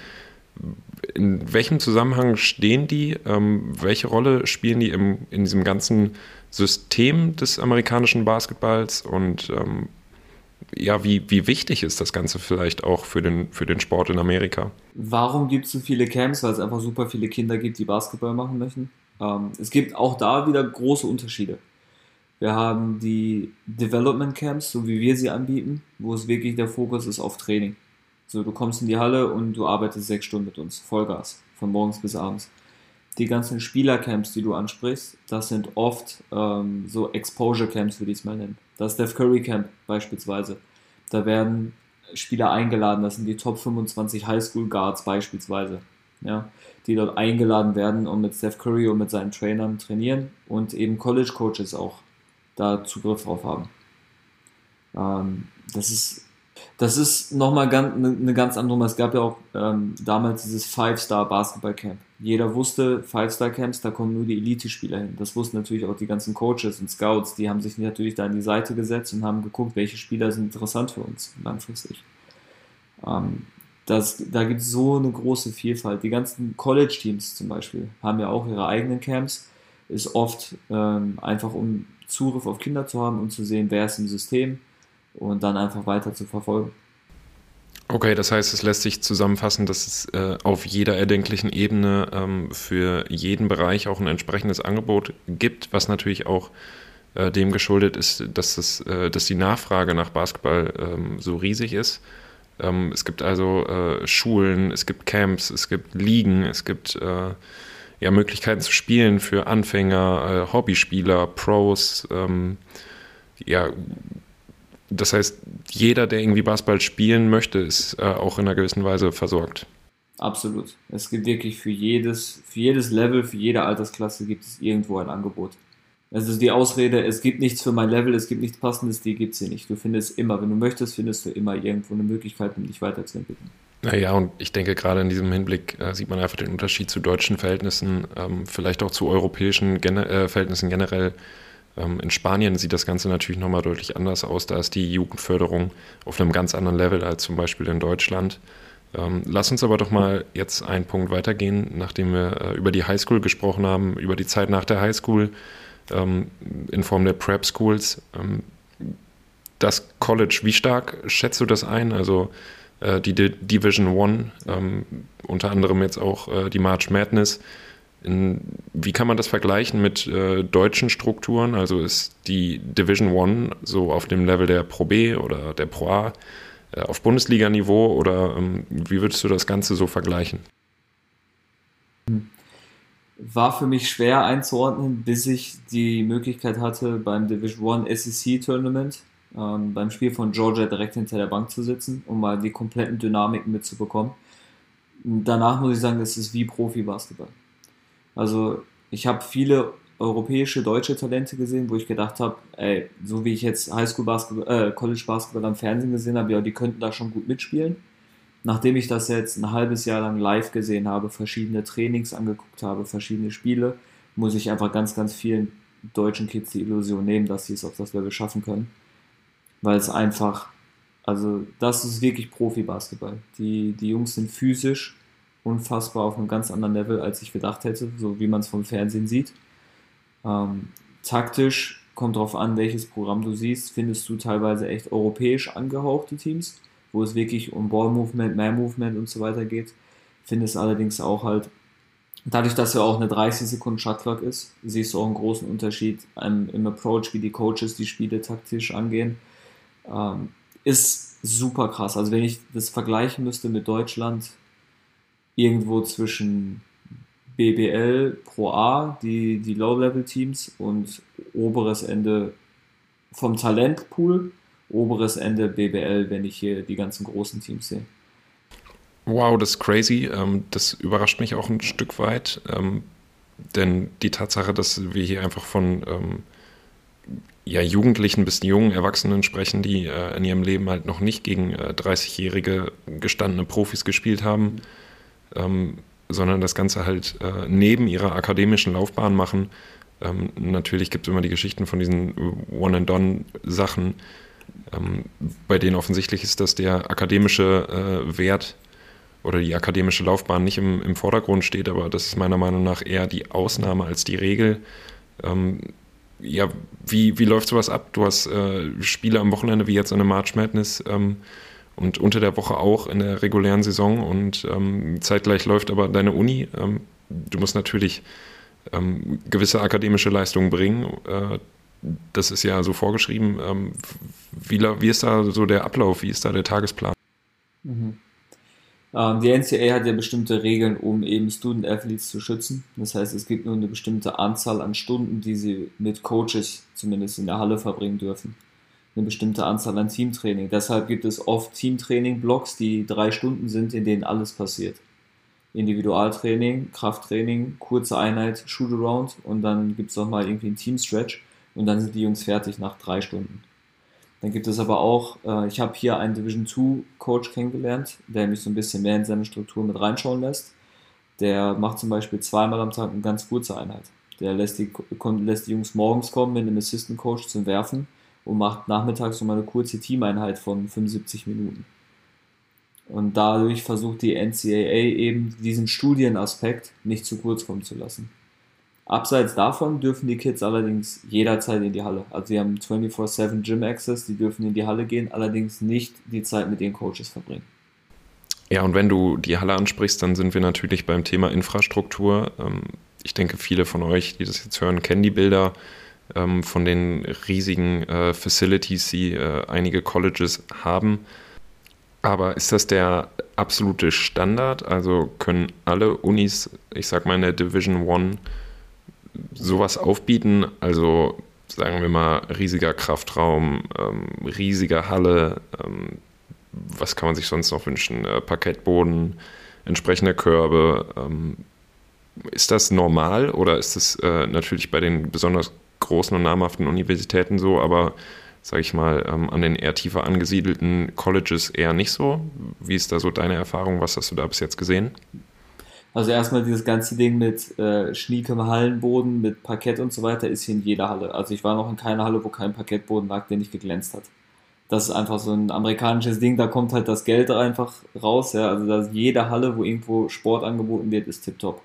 In welchem Zusammenhang stehen die? Welche Rolle spielen die in diesem ganzen System des amerikanischen Basketballs? Und ja, wie wichtig ist das Ganze vielleicht auch für den Sport in Amerika? Warum gibt es so viele Camps? Weil es einfach super viele Kinder gibt, die Basketball machen möchten. Es gibt auch da wieder große Unterschiede. Wir haben die Development Camps, so wie wir sie anbieten, wo es wirklich der Fokus ist auf Training. So, du kommst in die Halle und du arbeitest 6 Stunden mit uns, Vollgas, von morgens bis abends. Die ganzen Spielercamps, die du ansprichst, das sind oft so Exposure Camps, würde ich es mal nennen. Das Steph Curry Camp beispielsweise. Da werden Spieler eingeladen, das sind die Top 25 Highschool Guards beispielsweise, ja, die dort eingeladen werden und mit Steph Curry und mit seinen Trainern trainieren und eben College Coaches auch da Zugriff drauf haben. Ähm, das ist Das ist nochmal eine ganz andere Nummer. Es gab ja auch damals dieses Five-Star-Basketball-Camp. Jeder wusste, Five-Star-Camps, da kommen nur die Elite-Spieler hin. Das wussten natürlich auch die ganzen Coaches und Scouts. Die haben sich natürlich da an die Seite gesetzt und haben geguckt, welche Spieler sind interessant für uns langfristig. Ähm, Da gibt es so eine große Vielfalt. Die ganzen College-Teams zum Beispiel haben ja auch ihre eigenen Camps. Ist oft einfach, um Zugriff auf Kinder zu haben und zu sehen, wer ist im System und dann einfach weiter zu verfolgen. Okay, das heißt, es lässt sich zusammenfassen, dass es auf jeder erdenklichen Ebene für jeden Bereich auch ein entsprechendes Angebot gibt, was natürlich auch dem geschuldet ist, dass die Nachfrage nach Basketball so riesig ist. Es gibt also Schulen, es gibt Camps, es gibt Ligen, es gibt Möglichkeiten zu spielen für Anfänger, Hobbyspieler, Pros. Das heißt, jeder, der irgendwie Basketball spielen möchte, ist auch in einer gewissen Weise versorgt. Absolut. Es gibt wirklich für jedes Level, für jede Altersklasse gibt es irgendwo ein Angebot. Also die Ausrede, es gibt nichts für mein Level, es gibt nichts Passendes, die gibt es hier nicht. Du findest immer, wenn du möchtest, findest du immer irgendwo eine Möglichkeit, um dich weiterzuentwickeln. Naja, und ich denke, gerade in diesem Hinblick sieht man einfach den Unterschied zu deutschen Verhältnissen, vielleicht auch zu europäischen Verhältnissen generell. In Spanien sieht das Ganze natürlich nochmal deutlich anders aus. Da ist die Jugendförderung auf einem ganz anderen Level als zum Beispiel in Deutschland. Lass uns aber doch mal jetzt einen Punkt weitergehen, nachdem wir über die Highschool gesprochen haben, über die Zeit nach der Highschool in Form der Prep Schools. Das College, wie stark schätzt du das ein? Also die Division One, unter anderem jetzt auch die March Madness. Wie kann man das vergleichen mit deutschen Strukturen? Also ist die Division One so auf dem Level der Pro B oder der Pro A auf Bundesliga-Niveau oder wie würdest du das Ganze so vergleichen? War für mich schwer einzuordnen, bis ich die Möglichkeit hatte, beim Division One SEC Tournament, beim Spiel von Georgia direkt hinter der Bank zu sitzen, um mal die kompletten Dynamiken mitzubekommen. Danach muss ich sagen, es ist wie Profi-Basketball. Also ich habe viele europäische, deutsche Talente gesehen, wo ich gedacht habe, ey, so wie ich jetzt Highschool-Basketball, College-Basketball am Fernsehen gesehen habe, ja, die könnten da schon gut mitspielen. Nachdem ich das jetzt ein halbes Jahr lang live gesehen habe, verschiedene Trainings angeguckt habe, verschiedene Spiele, muss ich einfach ganz, ganz vielen deutschen Kids die Illusion nehmen, dass sie es auf das Level schaffen können. Weil es einfach, also das ist wirklich Profi-Basketball. Die Jungs sind physisch unfassbar auf einem ganz anderen Level, als ich gedacht hätte, so wie man es vom Fernsehen sieht. Taktisch kommt drauf an, welches Programm du siehst, findest du teilweise echt europäisch angehauchte Teams, wo es wirklich um Ball-Movement, Man-Movement und so weiter geht. Findest allerdings auch halt, dadurch, dass ja auch eine 30 Sekunden Shotclock ist, siehst du auch einen großen Unterschied im Approach, wie die Coaches die Spiele taktisch angehen. Ist super krass. Also wenn ich das vergleichen müsste mit Deutschland, irgendwo zwischen BBL Pro A, die Low-Level-Teams und oberes Ende vom Talentpool, oberes Ende BBL, wenn ich hier die ganzen großen Teams sehe. Wow, das ist crazy. Das überrascht mich auch ein Stück weit. Denn die Tatsache, dass wir hier einfach von Jugendlichen bis jungen Erwachsenen sprechen, die in ihrem Leben halt noch nicht gegen 30-jährige gestandene Profis gespielt haben, sondern das Ganze halt neben ihrer akademischen Laufbahn machen. Natürlich gibt es immer die Geschichten von diesen One-and-Done-Sachen, bei denen offensichtlich ist, dass der akademische Wert oder die akademische Laufbahn nicht im Vordergrund steht, aber das ist meiner Meinung nach eher die Ausnahme als die Regel. Wie läuft sowas ab? Du hast Spiele am Wochenende wie jetzt eine March Madness und unter der Woche auch in der regulären Saison und zeitgleich läuft aber deine Uni. Du musst natürlich gewisse akademische Leistungen bringen. Das ist ja so vorgeschrieben. Wie ist da so der Ablauf? Wie ist da der Tagesplan? Mhm. Die NCAA hat ja bestimmte Regeln, um eben Student Athletes zu schützen. Das heißt, es gibt nur eine bestimmte Anzahl an Stunden, die sie mit Coaches zumindest in der Halle verbringen dürfen. Eine bestimmte Anzahl an Teamtraining. Deshalb gibt es oft Teamtraining-Blocks, die 3 Stunden sind, in denen alles passiert. Individualtraining, Krafttraining, kurze Einheit, Shoot-Around und dann gibt es nochmal irgendwie einen Team-Stretch und dann sind die Jungs fertig nach 3 Stunden. Dann gibt es aber auch, ich habe hier einen Division 2 Coach kennengelernt, der mich so ein bisschen mehr in seine Struktur mit reinschauen lässt. Der macht zum Beispiel 2-mal am Tag eine ganz kurze Einheit. Der lässt die Jungs morgens kommen mit einem Assistant Coach zum Werfen und macht nachmittags so mal eine kurze Teameinheit von 75 Minuten. Und dadurch versucht die NCAA eben diesen Studienaspekt nicht zu kurz kommen zu lassen. Abseits davon dürfen die Kids allerdings jederzeit in die Halle. Also sie haben 24/7 Gym Access, die dürfen in die Halle gehen, allerdings nicht die Zeit mit den Coaches verbringen. Ja, und wenn du die Halle ansprichst, dann sind wir natürlich beim Thema Infrastruktur. Ich denke, viele von euch, die das jetzt hören, kennen die Bilder von den riesigen Facilities, die einige Colleges haben. Aber ist das der absolute Standard? Also können alle Unis, ich sag mal in der Division 1, sowas aufbieten? Also sagen wir mal riesiger Kraftraum, riesige Halle, was kann man sich sonst noch wünschen? Parkettboden, entsprechende Körbe. Ist das normal oder ist das natürlich bei den besonders großen und namhaften Universitäten so, aber sage ich mal, an den eher tiefer angesiedelten Colleges eher nicht so? Wie ist da so deine Erfahrung? Was hast du da bis jetzt gesehen? Also erstmal dieses ganze Ding mit schniekem Hallenboden, mit Parkett und so weiter, ist hier in jeder Halle. Also ich war noch in keiner Halle, wo kein Parkettboden lag, der nicht geglänzt hat. Das ist einfach so ein amerikanisches Ding, da kommt halt das Geld einfach raus. Ja? Also dass jede Halle, wo irgendwo Sport angeboten wird, ist tipptopp.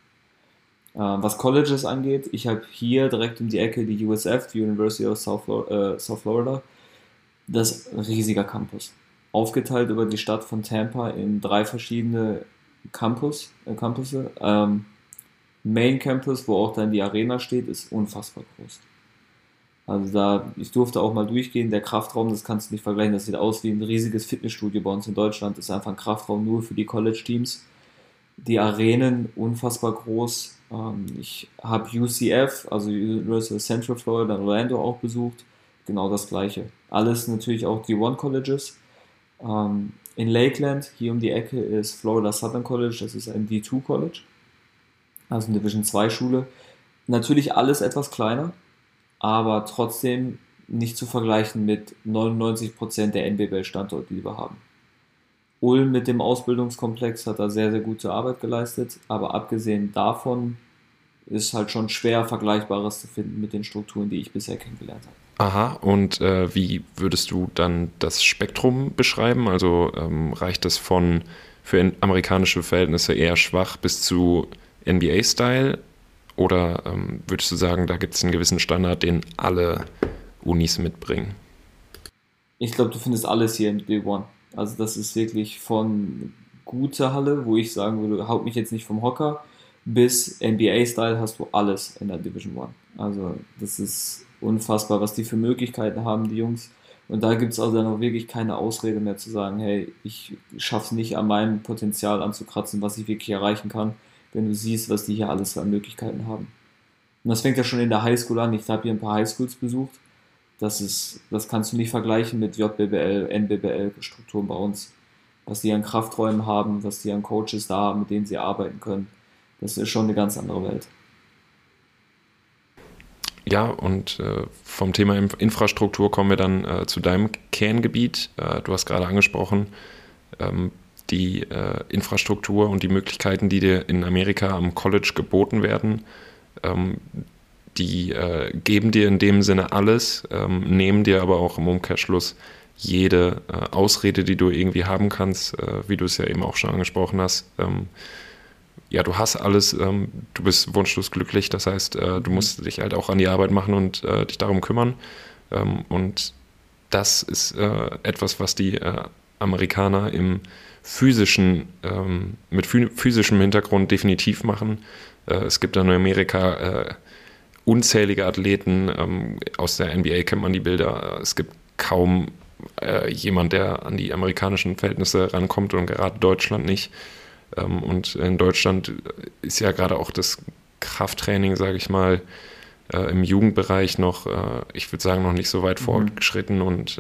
Was Colleges angeht, ich habe hier direkt um die Ecke die USF, die University of South Florida. Das ist ein riesiger Campus. Aufgeteilt über die Stadt von Tampa in 3 verschiedene Campusse. Main Campus, wo auch dann die Arena steht, ist unfassbar groß. Also ich durfte auch mal durchgehen, der Kraftraum, das kannst du nicht vergleichen, das sieht aus wie ein riesiges Fitnessstudio bei uns in Deutschland, das ist einfach ein Kraftraum nur für die College-Teams. Die Arenen, unfassbar groß. Ich habe UCF, also University of Central Florida in Orlando auch besucht, genau das gleiche. Alles natürlich auch D1 Colleges. In Lakeland, hier um die Ecke, ist Florida Southern College, das ist ein D2 College, also eine Division 2 Schule. Natürlich alles etwas kleiner, aber trotzdem nicht zu vergleichen mit 99% der NBBL-Standorte, die wir haben. Ulm mit dem Ausbildungskomplex hat da sehr, sehr gute Arbeit geleistet, aber abgesehen davon ist halt schon schwer Vergleichbares zu finden mit den Strukturen, die ich bisher kennengelernt habe. Aha, und wie würdest du dann das Spektrum beschreiben? Also reicht das für amerikanische Verhältnisse eher schwach bis zu NBA-Style? Oder würdest du sagen, da gibt es einen gewissen Standard, den alle Unis mitbringen? Ich glaube, du findest alles hier im D1. Also das ist wirklich von guter Halle, wo ich sagen würde, haut mich jetzt nicht vom Hocker, bis NBA-Style hast du alles in der Division 1. Also das ist unfassbar, was die für Möglichkeiten haben, die Jungs. Und da gibt es also dann auch wirklich keine Ausrede mehr zu sagen, hey, ich schaffe es nicht an meinem Potenzial anzukratzen, was ich wirklich erreichen kann, wenn du siehst, was die hier alles an Möglichkeiten haben. Und das fängt ja schon in der Highschool an. Ich habe hier ein paar Highschools besucht. Das kannst du nicht vergleichen mit JBBL, NBBL-Strukturen bei uns. Was die an Krafträumen haben, was die an Coaches da haben, mit denen sie arbeiten können. Das ist schon eine ganz andere Welt. Ja, und vom Thema Infrastruktur kommen wir dann zu deinem Kerngebiet. Du hast gerade angesprochen, die Infrastruktur und die Möglichkeiten, die dir in Amerika am College geboten werden. Die geben dir in dem Sinne alles, nehmen dir aber auch im Umkehrschluss jede Ausrede, die du irgendwie haben kannst, wie du es ja eben auch schon angesprochen hast. Ja, du hast alles, du bist wunschlos glücklich, das heißt, du musst dich halt auch an die Arbeit machen und dich darum kümmern. Und das ist etwas, was die Amerikaner im mit physischem Hintergrund definitiv machen. Es gibt dann in Amerika unzählige Athleten. Aus der NBA kennt man die Bilder. Es gibt kaum jemand, der an die amerikanischen Verhältnisse rankommt und gerade Deutschland nicht. Und in Deutschland ist ja gerade auch das Krafttraining, sage ich mal, im Jugendbereich noch, ich würde sagen, noch nicht so weit fortgeschritten und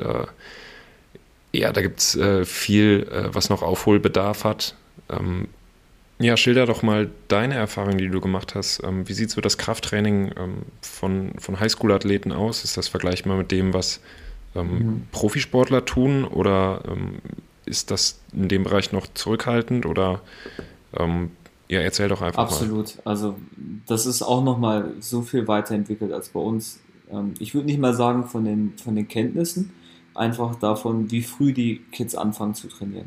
ja, da gibt es viel, was noch Aufholbedarf hat. Ja, schilder doch mal deine Erfahrung, die du gemacht hast. Wie sieht so das Krafttraining von Highschool-Athleten aus? Ist das vergleichbar mit dem, was Profisportler tun oder ist das in dem Bereich noch zurückhaltend oder ja, erzähl doch einfach Absolut. Also das ist auch nochmal so viel weiterentwickelt als bei uns. Ich würde nicht mal sagen von den Kenntnissen, einfach davon, wie früh die Kids anfangen zu trainieren.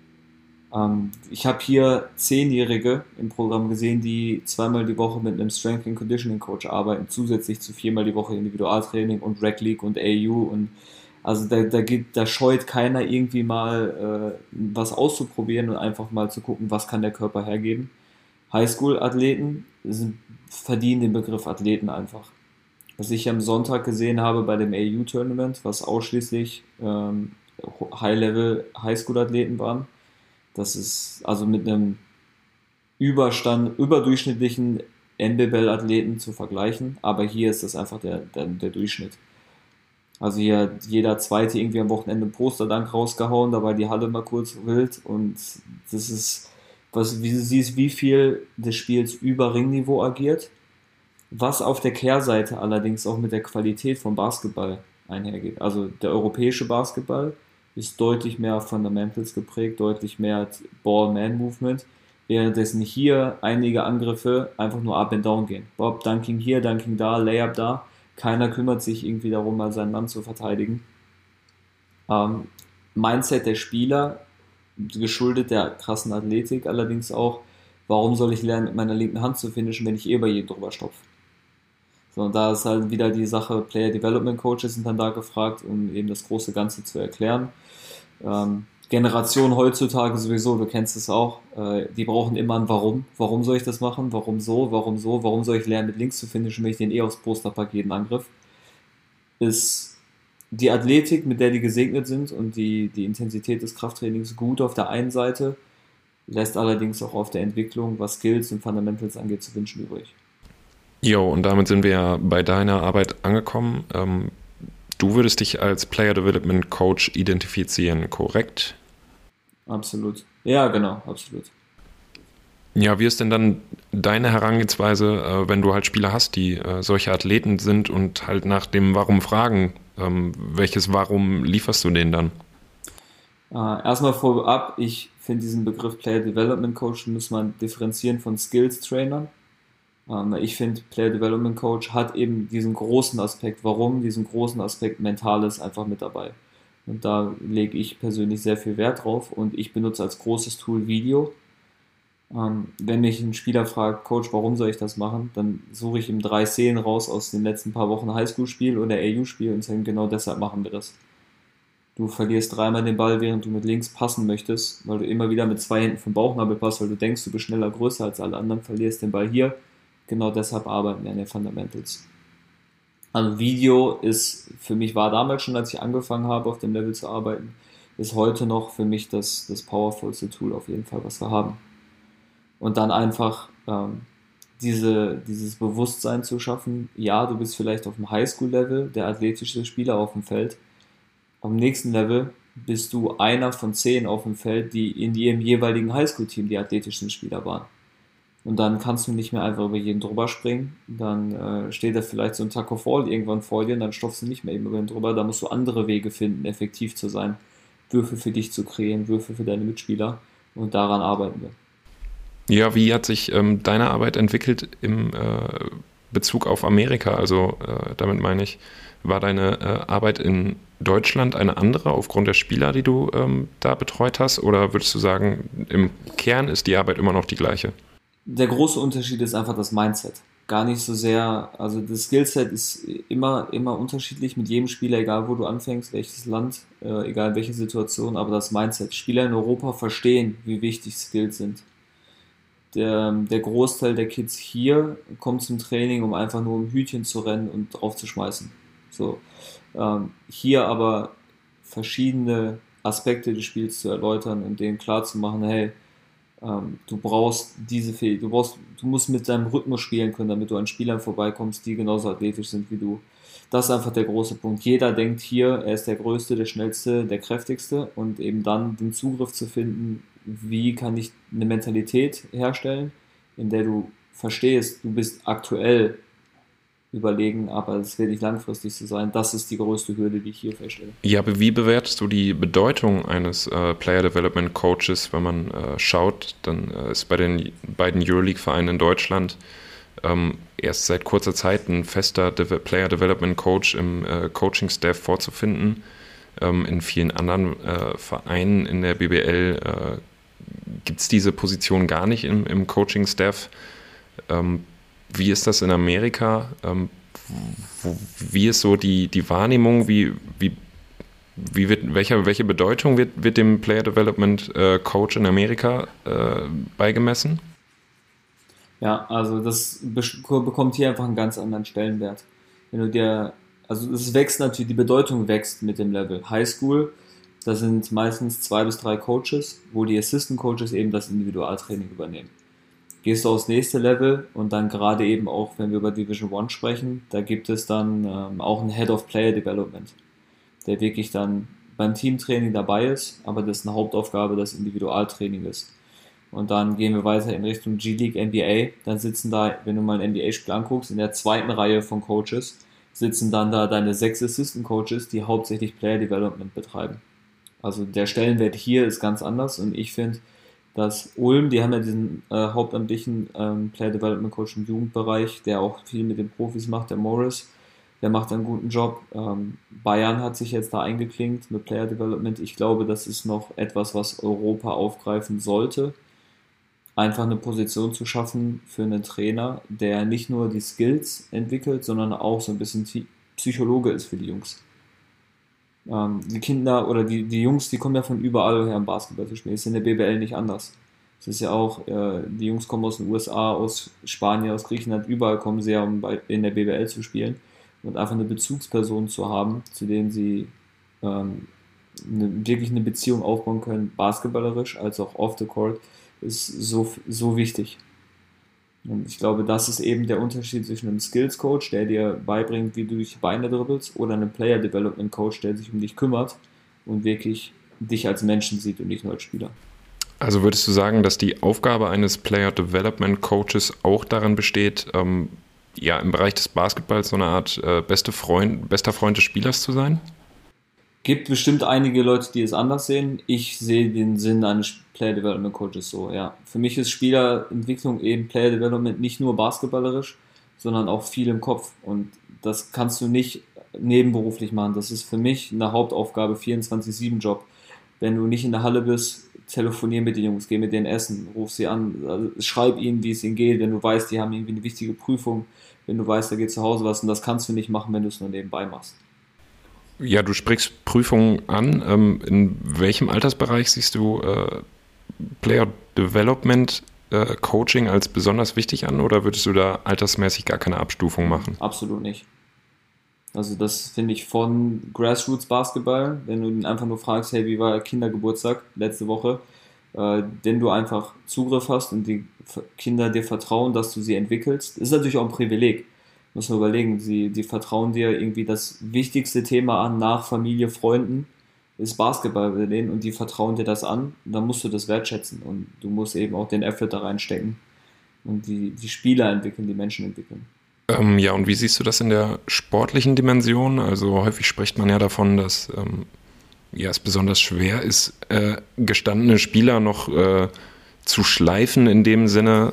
Ich habe hier 10-Jährige im Programm gesehen, die 2-mal die Woche mit einem Strength and Conditioning Coach arbeiten, zusätzlich zu 4-mal die Woche Individualtraining und Rec League und AU und also da scheut keiner irgendwie mal was auszuprobieren und einfach mal zu gucken, was kann der Körper hergeben. Highschool-Athleten verdienen den Begriff Athleten einfach. Was ich am Sonntag gesehen habe bei dem AU-Tournament, was ausschließlich High-Level Highschool-Athleten waren, das ist also mit einem überdurchschnittlichen NBBL-Athleten zu vergleichen, aber hier ist das einfach der Durchschnitt. Also hier hat jeder Zweite irgendwie am Wochenende einen Posterdank rausgehauen, da war die Halle mal kurz wild und das ist, wie du siehst, wie viel des Spiels über Ringniveau agiert, was auf der Kehrseite allerdings auch mit der Qualität vom Basketball einhergeht. Also der europäische Basketball ist deutlich mehr Fundamentals geprägt, deutlich mehr Ball-Man-Movement, währenddessen hier einige Angriffe einfach nur up and down gehen. Bob, Dunking hier, Dunking da, Layup da. Keiner kümmert sich irgendwie darum, mal seinen Mann zu verteidigen. Mindset der Spieler, geschuldet der krassen Athletik allerdings auch, warum soll ich lernen, mit meiner linken Hand zu finishen, wenn ich bei jedem drüber stopfe? So, und da ist halt wieder die Sache, Player Development Coaches sind dann da gefragt, um eben das große Ganze zu erklären. Generation heutzutage sowieso, du kennst es auch, die brauchen immer ein Warum. Warum soll ich das machen? Warum so? Warum so? Warum soll ich lernen, mit links zu finishen, wenn ich den aufs Poster packe, jeden Angriff? Ist die Athletik, mit der die gesegnet sind und die Intensität des Krafttrainings gut auf der einen Seite, lässt allerdings auch auf der Entwicklung, was Skills und Fundamentals angeht, zu wünschen übrig. Jo, und damit sind wir ja bei deiner Arbeit angekommen. Du würdest dich als Player Development Coach identifizieren, korrekt? Absolut. Ja, genau, absolut. Ja, wie ist denn dann deine Herangehensweise, wenn du halt Spieler hast, die solche Athleten sind und halt nach dem Warum fragen? Welches Warum lieferst du denen dann? Erstmal vorab, ich finde diesen Begriff Player Development Coach muss man differenzieren von Skills Trainern. Ich finde, Player Development Coach hat eben diesen großen Aspekt, diesen großen Aspekt Mentales einfach mit dabei. Und da lege ich persönlich sehr viel Wert drauf und ich benutze als großes Tool Video. Wenn mich ein Spieler fragt, Coach, warum soll ich das machen, dann suche ich ihm 3 Szenen raus aus den letzten paar Wochen Highschool-Spiel oder AU-Spiel und sage, genau deshalb machen wir das. Du verlierst 3-mal den Ball, während du mit links passen möchtest, weil du immer wieder mit 2 Händen vom Bauchnabel passt, weil du denkst, du bist schneller, größer als alle anderen, verlierst den Ball hier. Genau deshalb arbeiten wir an den Fundamentals. Also Video war damals schon, als ich angefangen habe, auf dem Level zu arbeiten, ist heute noch für mich das powervollste Tool auf jeden Fall, was wir haben. Und dann einfach dieses Bewusstsein zu schaffen, ja, du bist vielleicht auf dem Highschool-Level der athletischste Spieler auf dem Feld. Am nächsten Level bist du einer von 10 auf dem Feld, die in ihrem jeweiligen Highschool-Team die athletischsten Spieler waren. Und dann kannst du nicht mehr einfach über jeden drüber springen. Dann steht da vielleicht so ein Taco Fall irgendwann vor dir und dann stopfst du nicht mehr eben über den drüber. Da musst du andere Wege finden, effektiv zu sein, Würfe für dich zu kreieren, Würfe für deine Mitspieler. Und daran arbeiten wir. Ja, wie hat sich deine Arbeit entwickelt im Bezug auf Amerika? Also damit meine ich, war deine Arbeit in Deutschland eine andere aufgrund der Spieler, die du da betreut hast? Oder würdest du sagen, im Kern ist die Arbeit immer noch die gleiche? Der große Unterschied ist einfach das Mindset. gar nicht so sehr, also das Skillset ist immer unterschiedlich mit jedem Spieler, egal wo du anfängst, welches Land, egal welche Situation, aber das Mindset. Spieler in Europa verstehen, wie wichtig Skills sind. Der Großteil der Kids hier kommt zum Training, um einfach nur um Hütchen zu rennen und drauf zu schmeißen. So. Hier aber verschiedene Aspekte des Spiels zu erläutern und denen klarzumachen, hey, du brauchst diese Fähigkeit, du musst mit deinem Rhythmus spielen können, damit du an Spielern vorbeikommst, die genauso athletisch sind wie du. Das ist einfach der große Punkt. Jeder denkt hier, er ist der Größte, der Schnellste, der Kräftigste und eben dann den Zugriff zu finden, wie kann ich eine Mentalität herstellen, in der du verstehst, du bist aktuell überlegen, aber es wird nicht langfristig so sein. Das ist die größte Hürde, die ich hier feststelle. Ja, aber wie bewertest du die Bedeutung eines Player Development Coaches, wenn man schaut, dann ist bei den beiden Euroleague-Vereinen in Deutschland erst seit kurzer Zeit ein fester Player Development Coach im Coaching-Staff vorzufinden. In vielen anderen Vereinen in der BBL gibt es diese Position gar nicht im Coaching-Staff. Wie ist das in Amerika? Wie ist so die Wahrnehmung? Welche Bedeutung wird dem Player Development Coach in Amerika beigemessen? Ja, also das bekommt hier einfach einen ganz anderen Stellenwert. Also es wächst natürlich, die Bedeutung wächst mit dem Level. High School, da sind meistens 2 bis 3 Coaches, wo die Assistant Coaches eben das Individualtraining übernehmen. Gehst du aufs nächste Level und dann gerade eben auch, wenn wir über Division 1 sprechen, da gibt es dann auch einen Head of Player Development, der wirklich dann beim Teamtraining dabei ist, aber dessen Hauptaufgabe das Individualtraining ist. Und dann gehen wir weiter in Richtung G-League, NBA, dann sitzen da, wenn du mal ein NBA-Spiel anguckst, in der zweiten Reihe von Coaches, sitzen dann da deine 6 Assistant Coaches, die hauptsächlich Player Development betreiben. Also der Stellenwert hier ist ganz anders und ich finde, dass Ulm, die haben ja diesen hauptamtlichen Player Development Coach im Jugendbereich, der auch viel mit den Profis macht, der Morris, der macht einen guten Job. Bayern hat sich jetzt da eingeklinkt mit Player Development. Ich glaube, das ist noch etwas, was Europa aufgreifen sollte. Einfach eine Position zu schaffen für einen Trainer, der nicht nur die Skills entwickelt, sondern auch so ein bisschen Psychologe ist für die Jungs. Die Kinder oder die Jungs, die kommen ja von überall her, im Basketball zu spielen. Das ist in der BBL nicht anders. Es ist ja auch, die Jungs kommen aus den USA, aus Spanien, aus Griechenland, überall kommen sie ja, um in der BBL zu spielen. Und einfach eine Bezugsperson zu haben, zu denen sie wirklich eine Beziehung aufbauen können, basketballerisch als auch off the court, ist so wichtig. Und ich glaube, das ist eben der Unterschied zwischen einem Skills-Coach, der dir beibringt, wie du durch die Beine dribbelst, oder einem Player-Development-Coach, der sich um dich kümmert und wirklich dich als Menschen sieht und nicht nur als Spieler. Also würdest du sagen, dass die Aufgabe eines Player-Development-Coaches auch darin besteht, ja, im Bereich des Basketballs so eine Art bester Freund des Spielers zu sein? Gibt bestimmt einige Leute, die es anders sehen. Ich sehe den Sinn eines Player Development Coaches so, ja. Für mich ist Spielerentwicklung eben Player Development nicht nur basketballerisch, sondern auch viel im Kopf. Und das kannst du nicht nebenberuflich machen. Das ist für mich eine Hauptaufgabe, 24/7-Job. Wenn du nicht in der Halle bist, telefonier mit den Jungs, geh mit denen essen, ruf sie an, also schreib ihnen, wie es ihnen geht, wenn du weißt, die haben irgendwie eine wichtige Prüfung, wenn du weißt, da geht zu Hause was, und das kannst du nicht machen, wenn du es nur nebenbei machst. Ja, du sprichst Prüfungen an. In welchem Altersbereich siehst du Player Development Coaching als besonders wichtig an, oder würdest du da altersmäßig gar keine Abstufung machen? Absolut nicht. Also das finde ich von Grassroots Basketball, wenn du ihn einfach nur fragst, hey, wie war Kindergeburtstag letzte Woche, denn du einfach Zugriff hast und die Kinder dir vertrauen, dass du sie entwickelst. Ist natürlich auch ein Privileg. Muss man überlegen, die vertrauen dir irgendwie das wichtigste Thema an, nach Familie, Freunden, ist Basketball bei denen, und die vertrauen dir das an, und dann musst du das wertschätzen und du musst eben auch den Effort da reinstecken und die Spieler entwickeln, die Menschen entwickeln. Ja, und wie siehst du das in der sportlichen Dimension? Also häufig spricht man ja davon, dass es besonders schwer ist, gestandene Spieler noch zu schleifen in dem Sinne.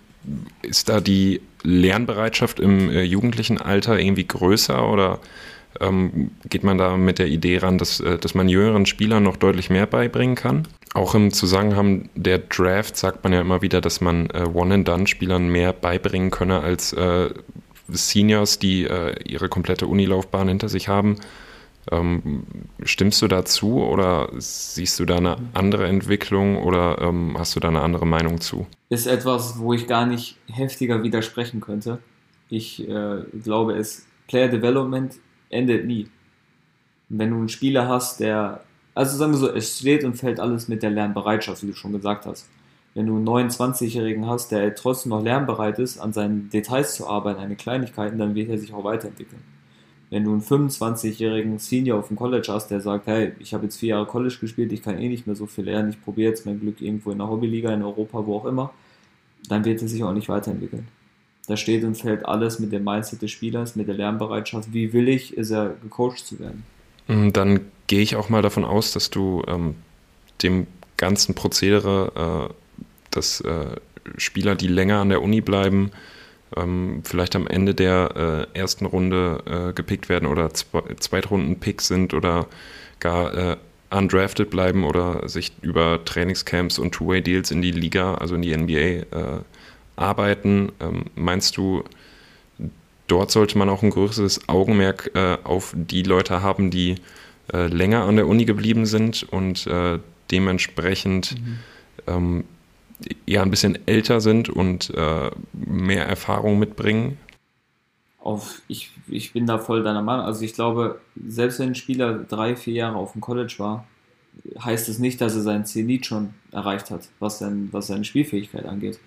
Ist da die Lernbereitschaft im jugendlichen Alter irgendwie größer, oder geht man da mit der Idee ran, dass man jüngeren Spielern noch deutlich mehr beibringen kann? Auch im Zusammenhang der Draft sagt man ja immer wieder, dass man One-and-Done-Spielern mehr beibringen könne als Seniors, die ihre komplette Unilaufbahn hinter sich haben. Stimmst du dazu oder siehst du da eine andere Entwicklung oder hast du da eine andere Meinung zu? Ist etwas, wo ich gar nicht heftiger widersprechen könnte. Ich glaube, Player Development endet nie. Wenn du einen Spieler hast, also sagen wir so, es steht und fällt alles mit der Lernbereitschaft, wie du schon gesagt hast. Wenn du einen 29-Jährigen hast, der trotzdem noch lernbereit ist, an seinen Details zu arbeiten, an den Kleinigkeiten, dann wird er sich auch weiterentwickeln. Wenn du einen 25-jährigen Senior auf dem College hast, der sagt, hey, ich habe jetzt 4 Jahre College gespielt, ich kann eh nicht mehr so viel lernen, ich probiere jetzt mein Glück irgendwo in der Hobbyliga, in Europa, wo auch immer, dann wird er sich auch nicht weiterentwickeln. Da steht und fällt alles mit dem Mindset des Spielers, mit der Lernbereitschaft. Wie willig ist er, gecoacht zu werden? Dann gehe ich auch mal davon aus, dass du dem ganzen Prozedere, dass Spieler, die länger an der Uni bleiben, vielleicht am Ende der ersten Runde gepickt werden oder Zweitrunden-Picks sind oder gar undrafted bleiben oder sich über Trainingscamps und Two-Way-Deals in die Liga, also in die NBA, arbeiten. Meinst du, dort sollte man auch ein größeres Augenmerk auf die Leute haben, die länger an der Uni geblieben sind und dementsprechend ja ein bisschen älter sind und mehr Erfahrung mitbringen? Ich bin da voll deiner Meinung. Also ich glaube, selbst wenn ein Spieler 3, 4 Jahre auf dem College war, heißt es nicht, dass er sein Zenit schon erreicht hat, was seine Spielfähigkeit angeht.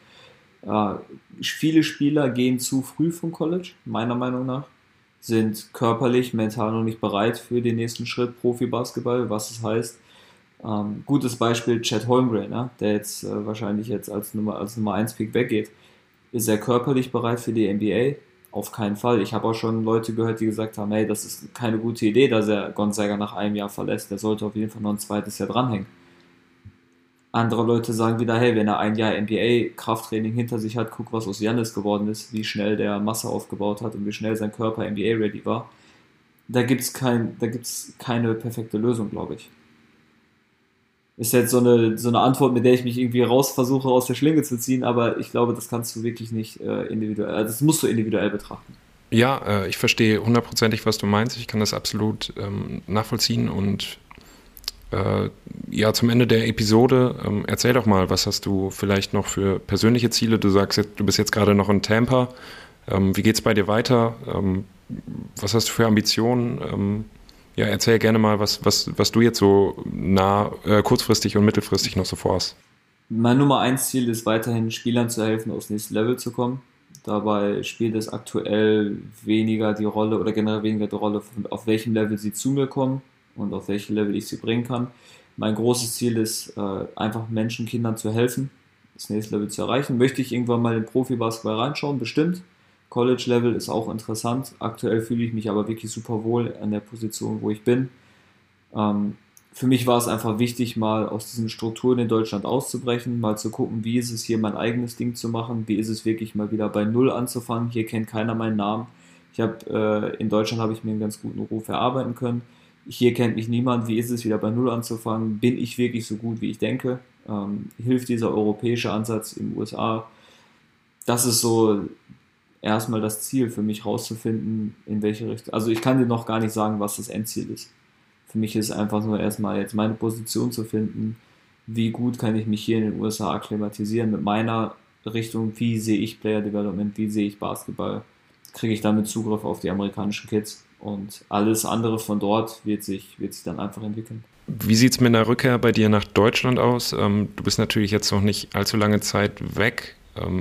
Viele Spieler gehen zu früh vom College, meiner Meinung nach, sind körperlich, mental noch nicht bereit für den nächsten Schritt Profi-Basketball, was es heißt. Gutes Beispiel Chet Holmgren, ne, der jetzt wahrscheinlich jetzt als Nummer 1 Pick weggeht. Ist er körperlich bereit für die NBA? Auf keinen Fall. Ich habe auch schon Leute gehört, die gesagt haben, hey, das ist keine gute Idee, dass er Gonzaga nach einem Jahr verlässt. Der sollte auf jeden Fall noch ein zweites Jahr dranhängen. Andere Leute sagen wieder, hey, wenn er ein Jahr NBA-Krafttraining hinter sich hat, guck, was aus Giannis geworden ist, wie schnell der Masse aufgebaut hat und wie schnell sein Körper NBA-ready war. Da gibt's keine perfekte Lösung, glaube ich. Ist jetzt so eine Antwort, mit der ich mich irgendwie versuche aus der Schlinge zu ziehen, aber ich glaube, das kannst du wirklich nicht individuell, also das musst du individuell betrachten. Ja, ich verstehe hundertprozentig, was du meinst. Ich kann das absolut nachvollziehen und ja, zum Ende der Episode, erzähl doch mal, was hast du vielleicht noch für persönliche Ziele? Du sagst, du bist jetzt gerade noch in Tampa. Wie geht's bei dir weiter? Was hast du für Ambitionen? Ja, erzähl gerne mal, was du jetzt so kurzfristig und mittelfristig noch so vorhast. Mein Nummer 1 Ziel ist weiterhin Spielern zu helfen, aufs nächste Level zu kommen. Dabei spielt es aktuell weniger die Rolle oder generell weniger die Rolle, auf welchem Level sie zu mir kommen und auf welchem Level ich sie bringen kann. Mein großes Ziel ist, einfach Menschen, Kindern zu helfen, das nächste Level zu erreichen. Möchte ich irgendwann mal in Profi-Basketball reinschauen? Bestimmt. College-Level ist auch interessant. Aktuell fühle ich mich aber wirklich super wohl an der Position, wo ich bin. Für mich war es einfach wichtig, mal aus diesen Strukturen in Deutschland auszubrechen, mal zu gucken, wie ist es hier mein eigenes Ding zu machen, wie ist es wirklich mal wieder bei Null anzufangen. Hier kennt keiner meinen Namen. In Deutschland habe ich mir einen ganz guten Ruf erarbeiten können. Hier kennt mich niemand. Wie ist es wieder bei Null anzufangen? Bin ich wirklich so gut, wie ich denke? Hilft dieser europäische Ansatz in den USA? Das ist so erstmal das Ziel für mich rauszufinden, in welche Richtung. Also ich kann dir noch gar nicht sagen, was das Endziel ist. Für mich ist einfach nur erstmal jetzt meine Position zu finden, wie gut kann ich mich hier in den USA akklimatisieren mit meiner Richtung, wie sehe ich Player Development, wie sehe ich Basketball, kriege ich damit Zugriff auf die amerikanischen Kids und alles andere von dort wird sich dann einfach entwickeln. Wie sieht es mit einer Rückkehr bei dir nach Deutschland aus? Du bist natürlich jetzt noch nicht allzu lange Zeit weg.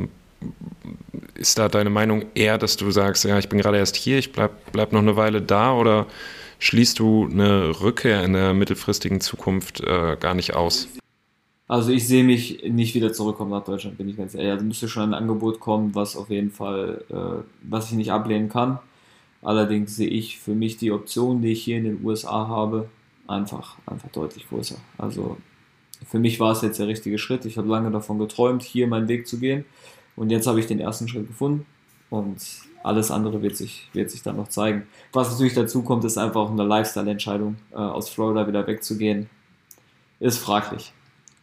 Ist da deine Meinung eher, dass du sagst, ja, ich bin gerade erst hier, ich bleib noch eine Weile da oder schließt du eine Rückkehr in der mittelfristigen Zukunft gar nicht aus? Also ich sehe mich nicht wieder zurückkommen nach Deutschland, bin ich ganz ehrlich. Also müsste schon ein Angebot kommen, was auf jeden Fall, was ich nicht ablehnen kann. Allerdings sehe ich für mich die Option, die ich hier in den USA habe, einfach deutlich größer. Also für mich war es jetzt der richtige Schritt. Ich habe lange davon geträumt, hier meinen Weg zu gehen. Und jetzt habe ich den ersten Schritt gefunden. Und alles andere wird sich dann noch zeigen. Was natürlich dazu kommt, ist einfach eine Lifestyle-Entscheidung. Aus Florida wieder wegzugehen, ist fraglich.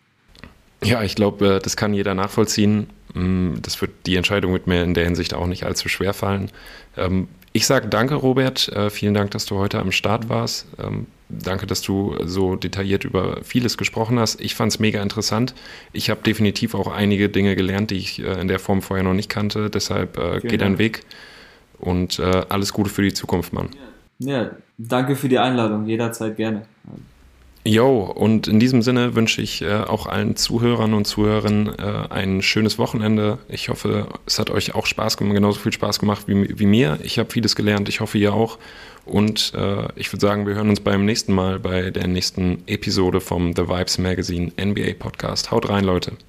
Ja, ich glaube, das kann jeder nachvollziehen. Die Entscheidung wird mir in der Hinsicht auch nicht allzu schwer fallen. Ich sage danke, Robert. Vielen Dank, dass du heute am Start warst. Danke, dass du so detailliert über vieles gesprochen hast. Ich fand es mega interessant. Ich habe definitiv auch einige Dinge gelernt, die ich in der Form vorher noch nicht kannte. Deshalb geh deinen Weg und alles Gute für die Zukunft, Mann. Ja, danke für die Einladung. Jederzeit gerne. Jo, und in diesem Sinne wünsche ich auch allen Zuhörern und Zuhörern ein schönes Wochenende. Ich hoffe, es hat euch auch Spaß gemacht, genauso viel Spaß gemacht wie mir. Ich habe vieles gelernt, ich hoffe, ihr auch. Und ich würde sagen, wir hören uns beim nächsten Mal bei der nächsten Episode vom The Vibes Magazine NBA Podcast. Haut rein, Leute.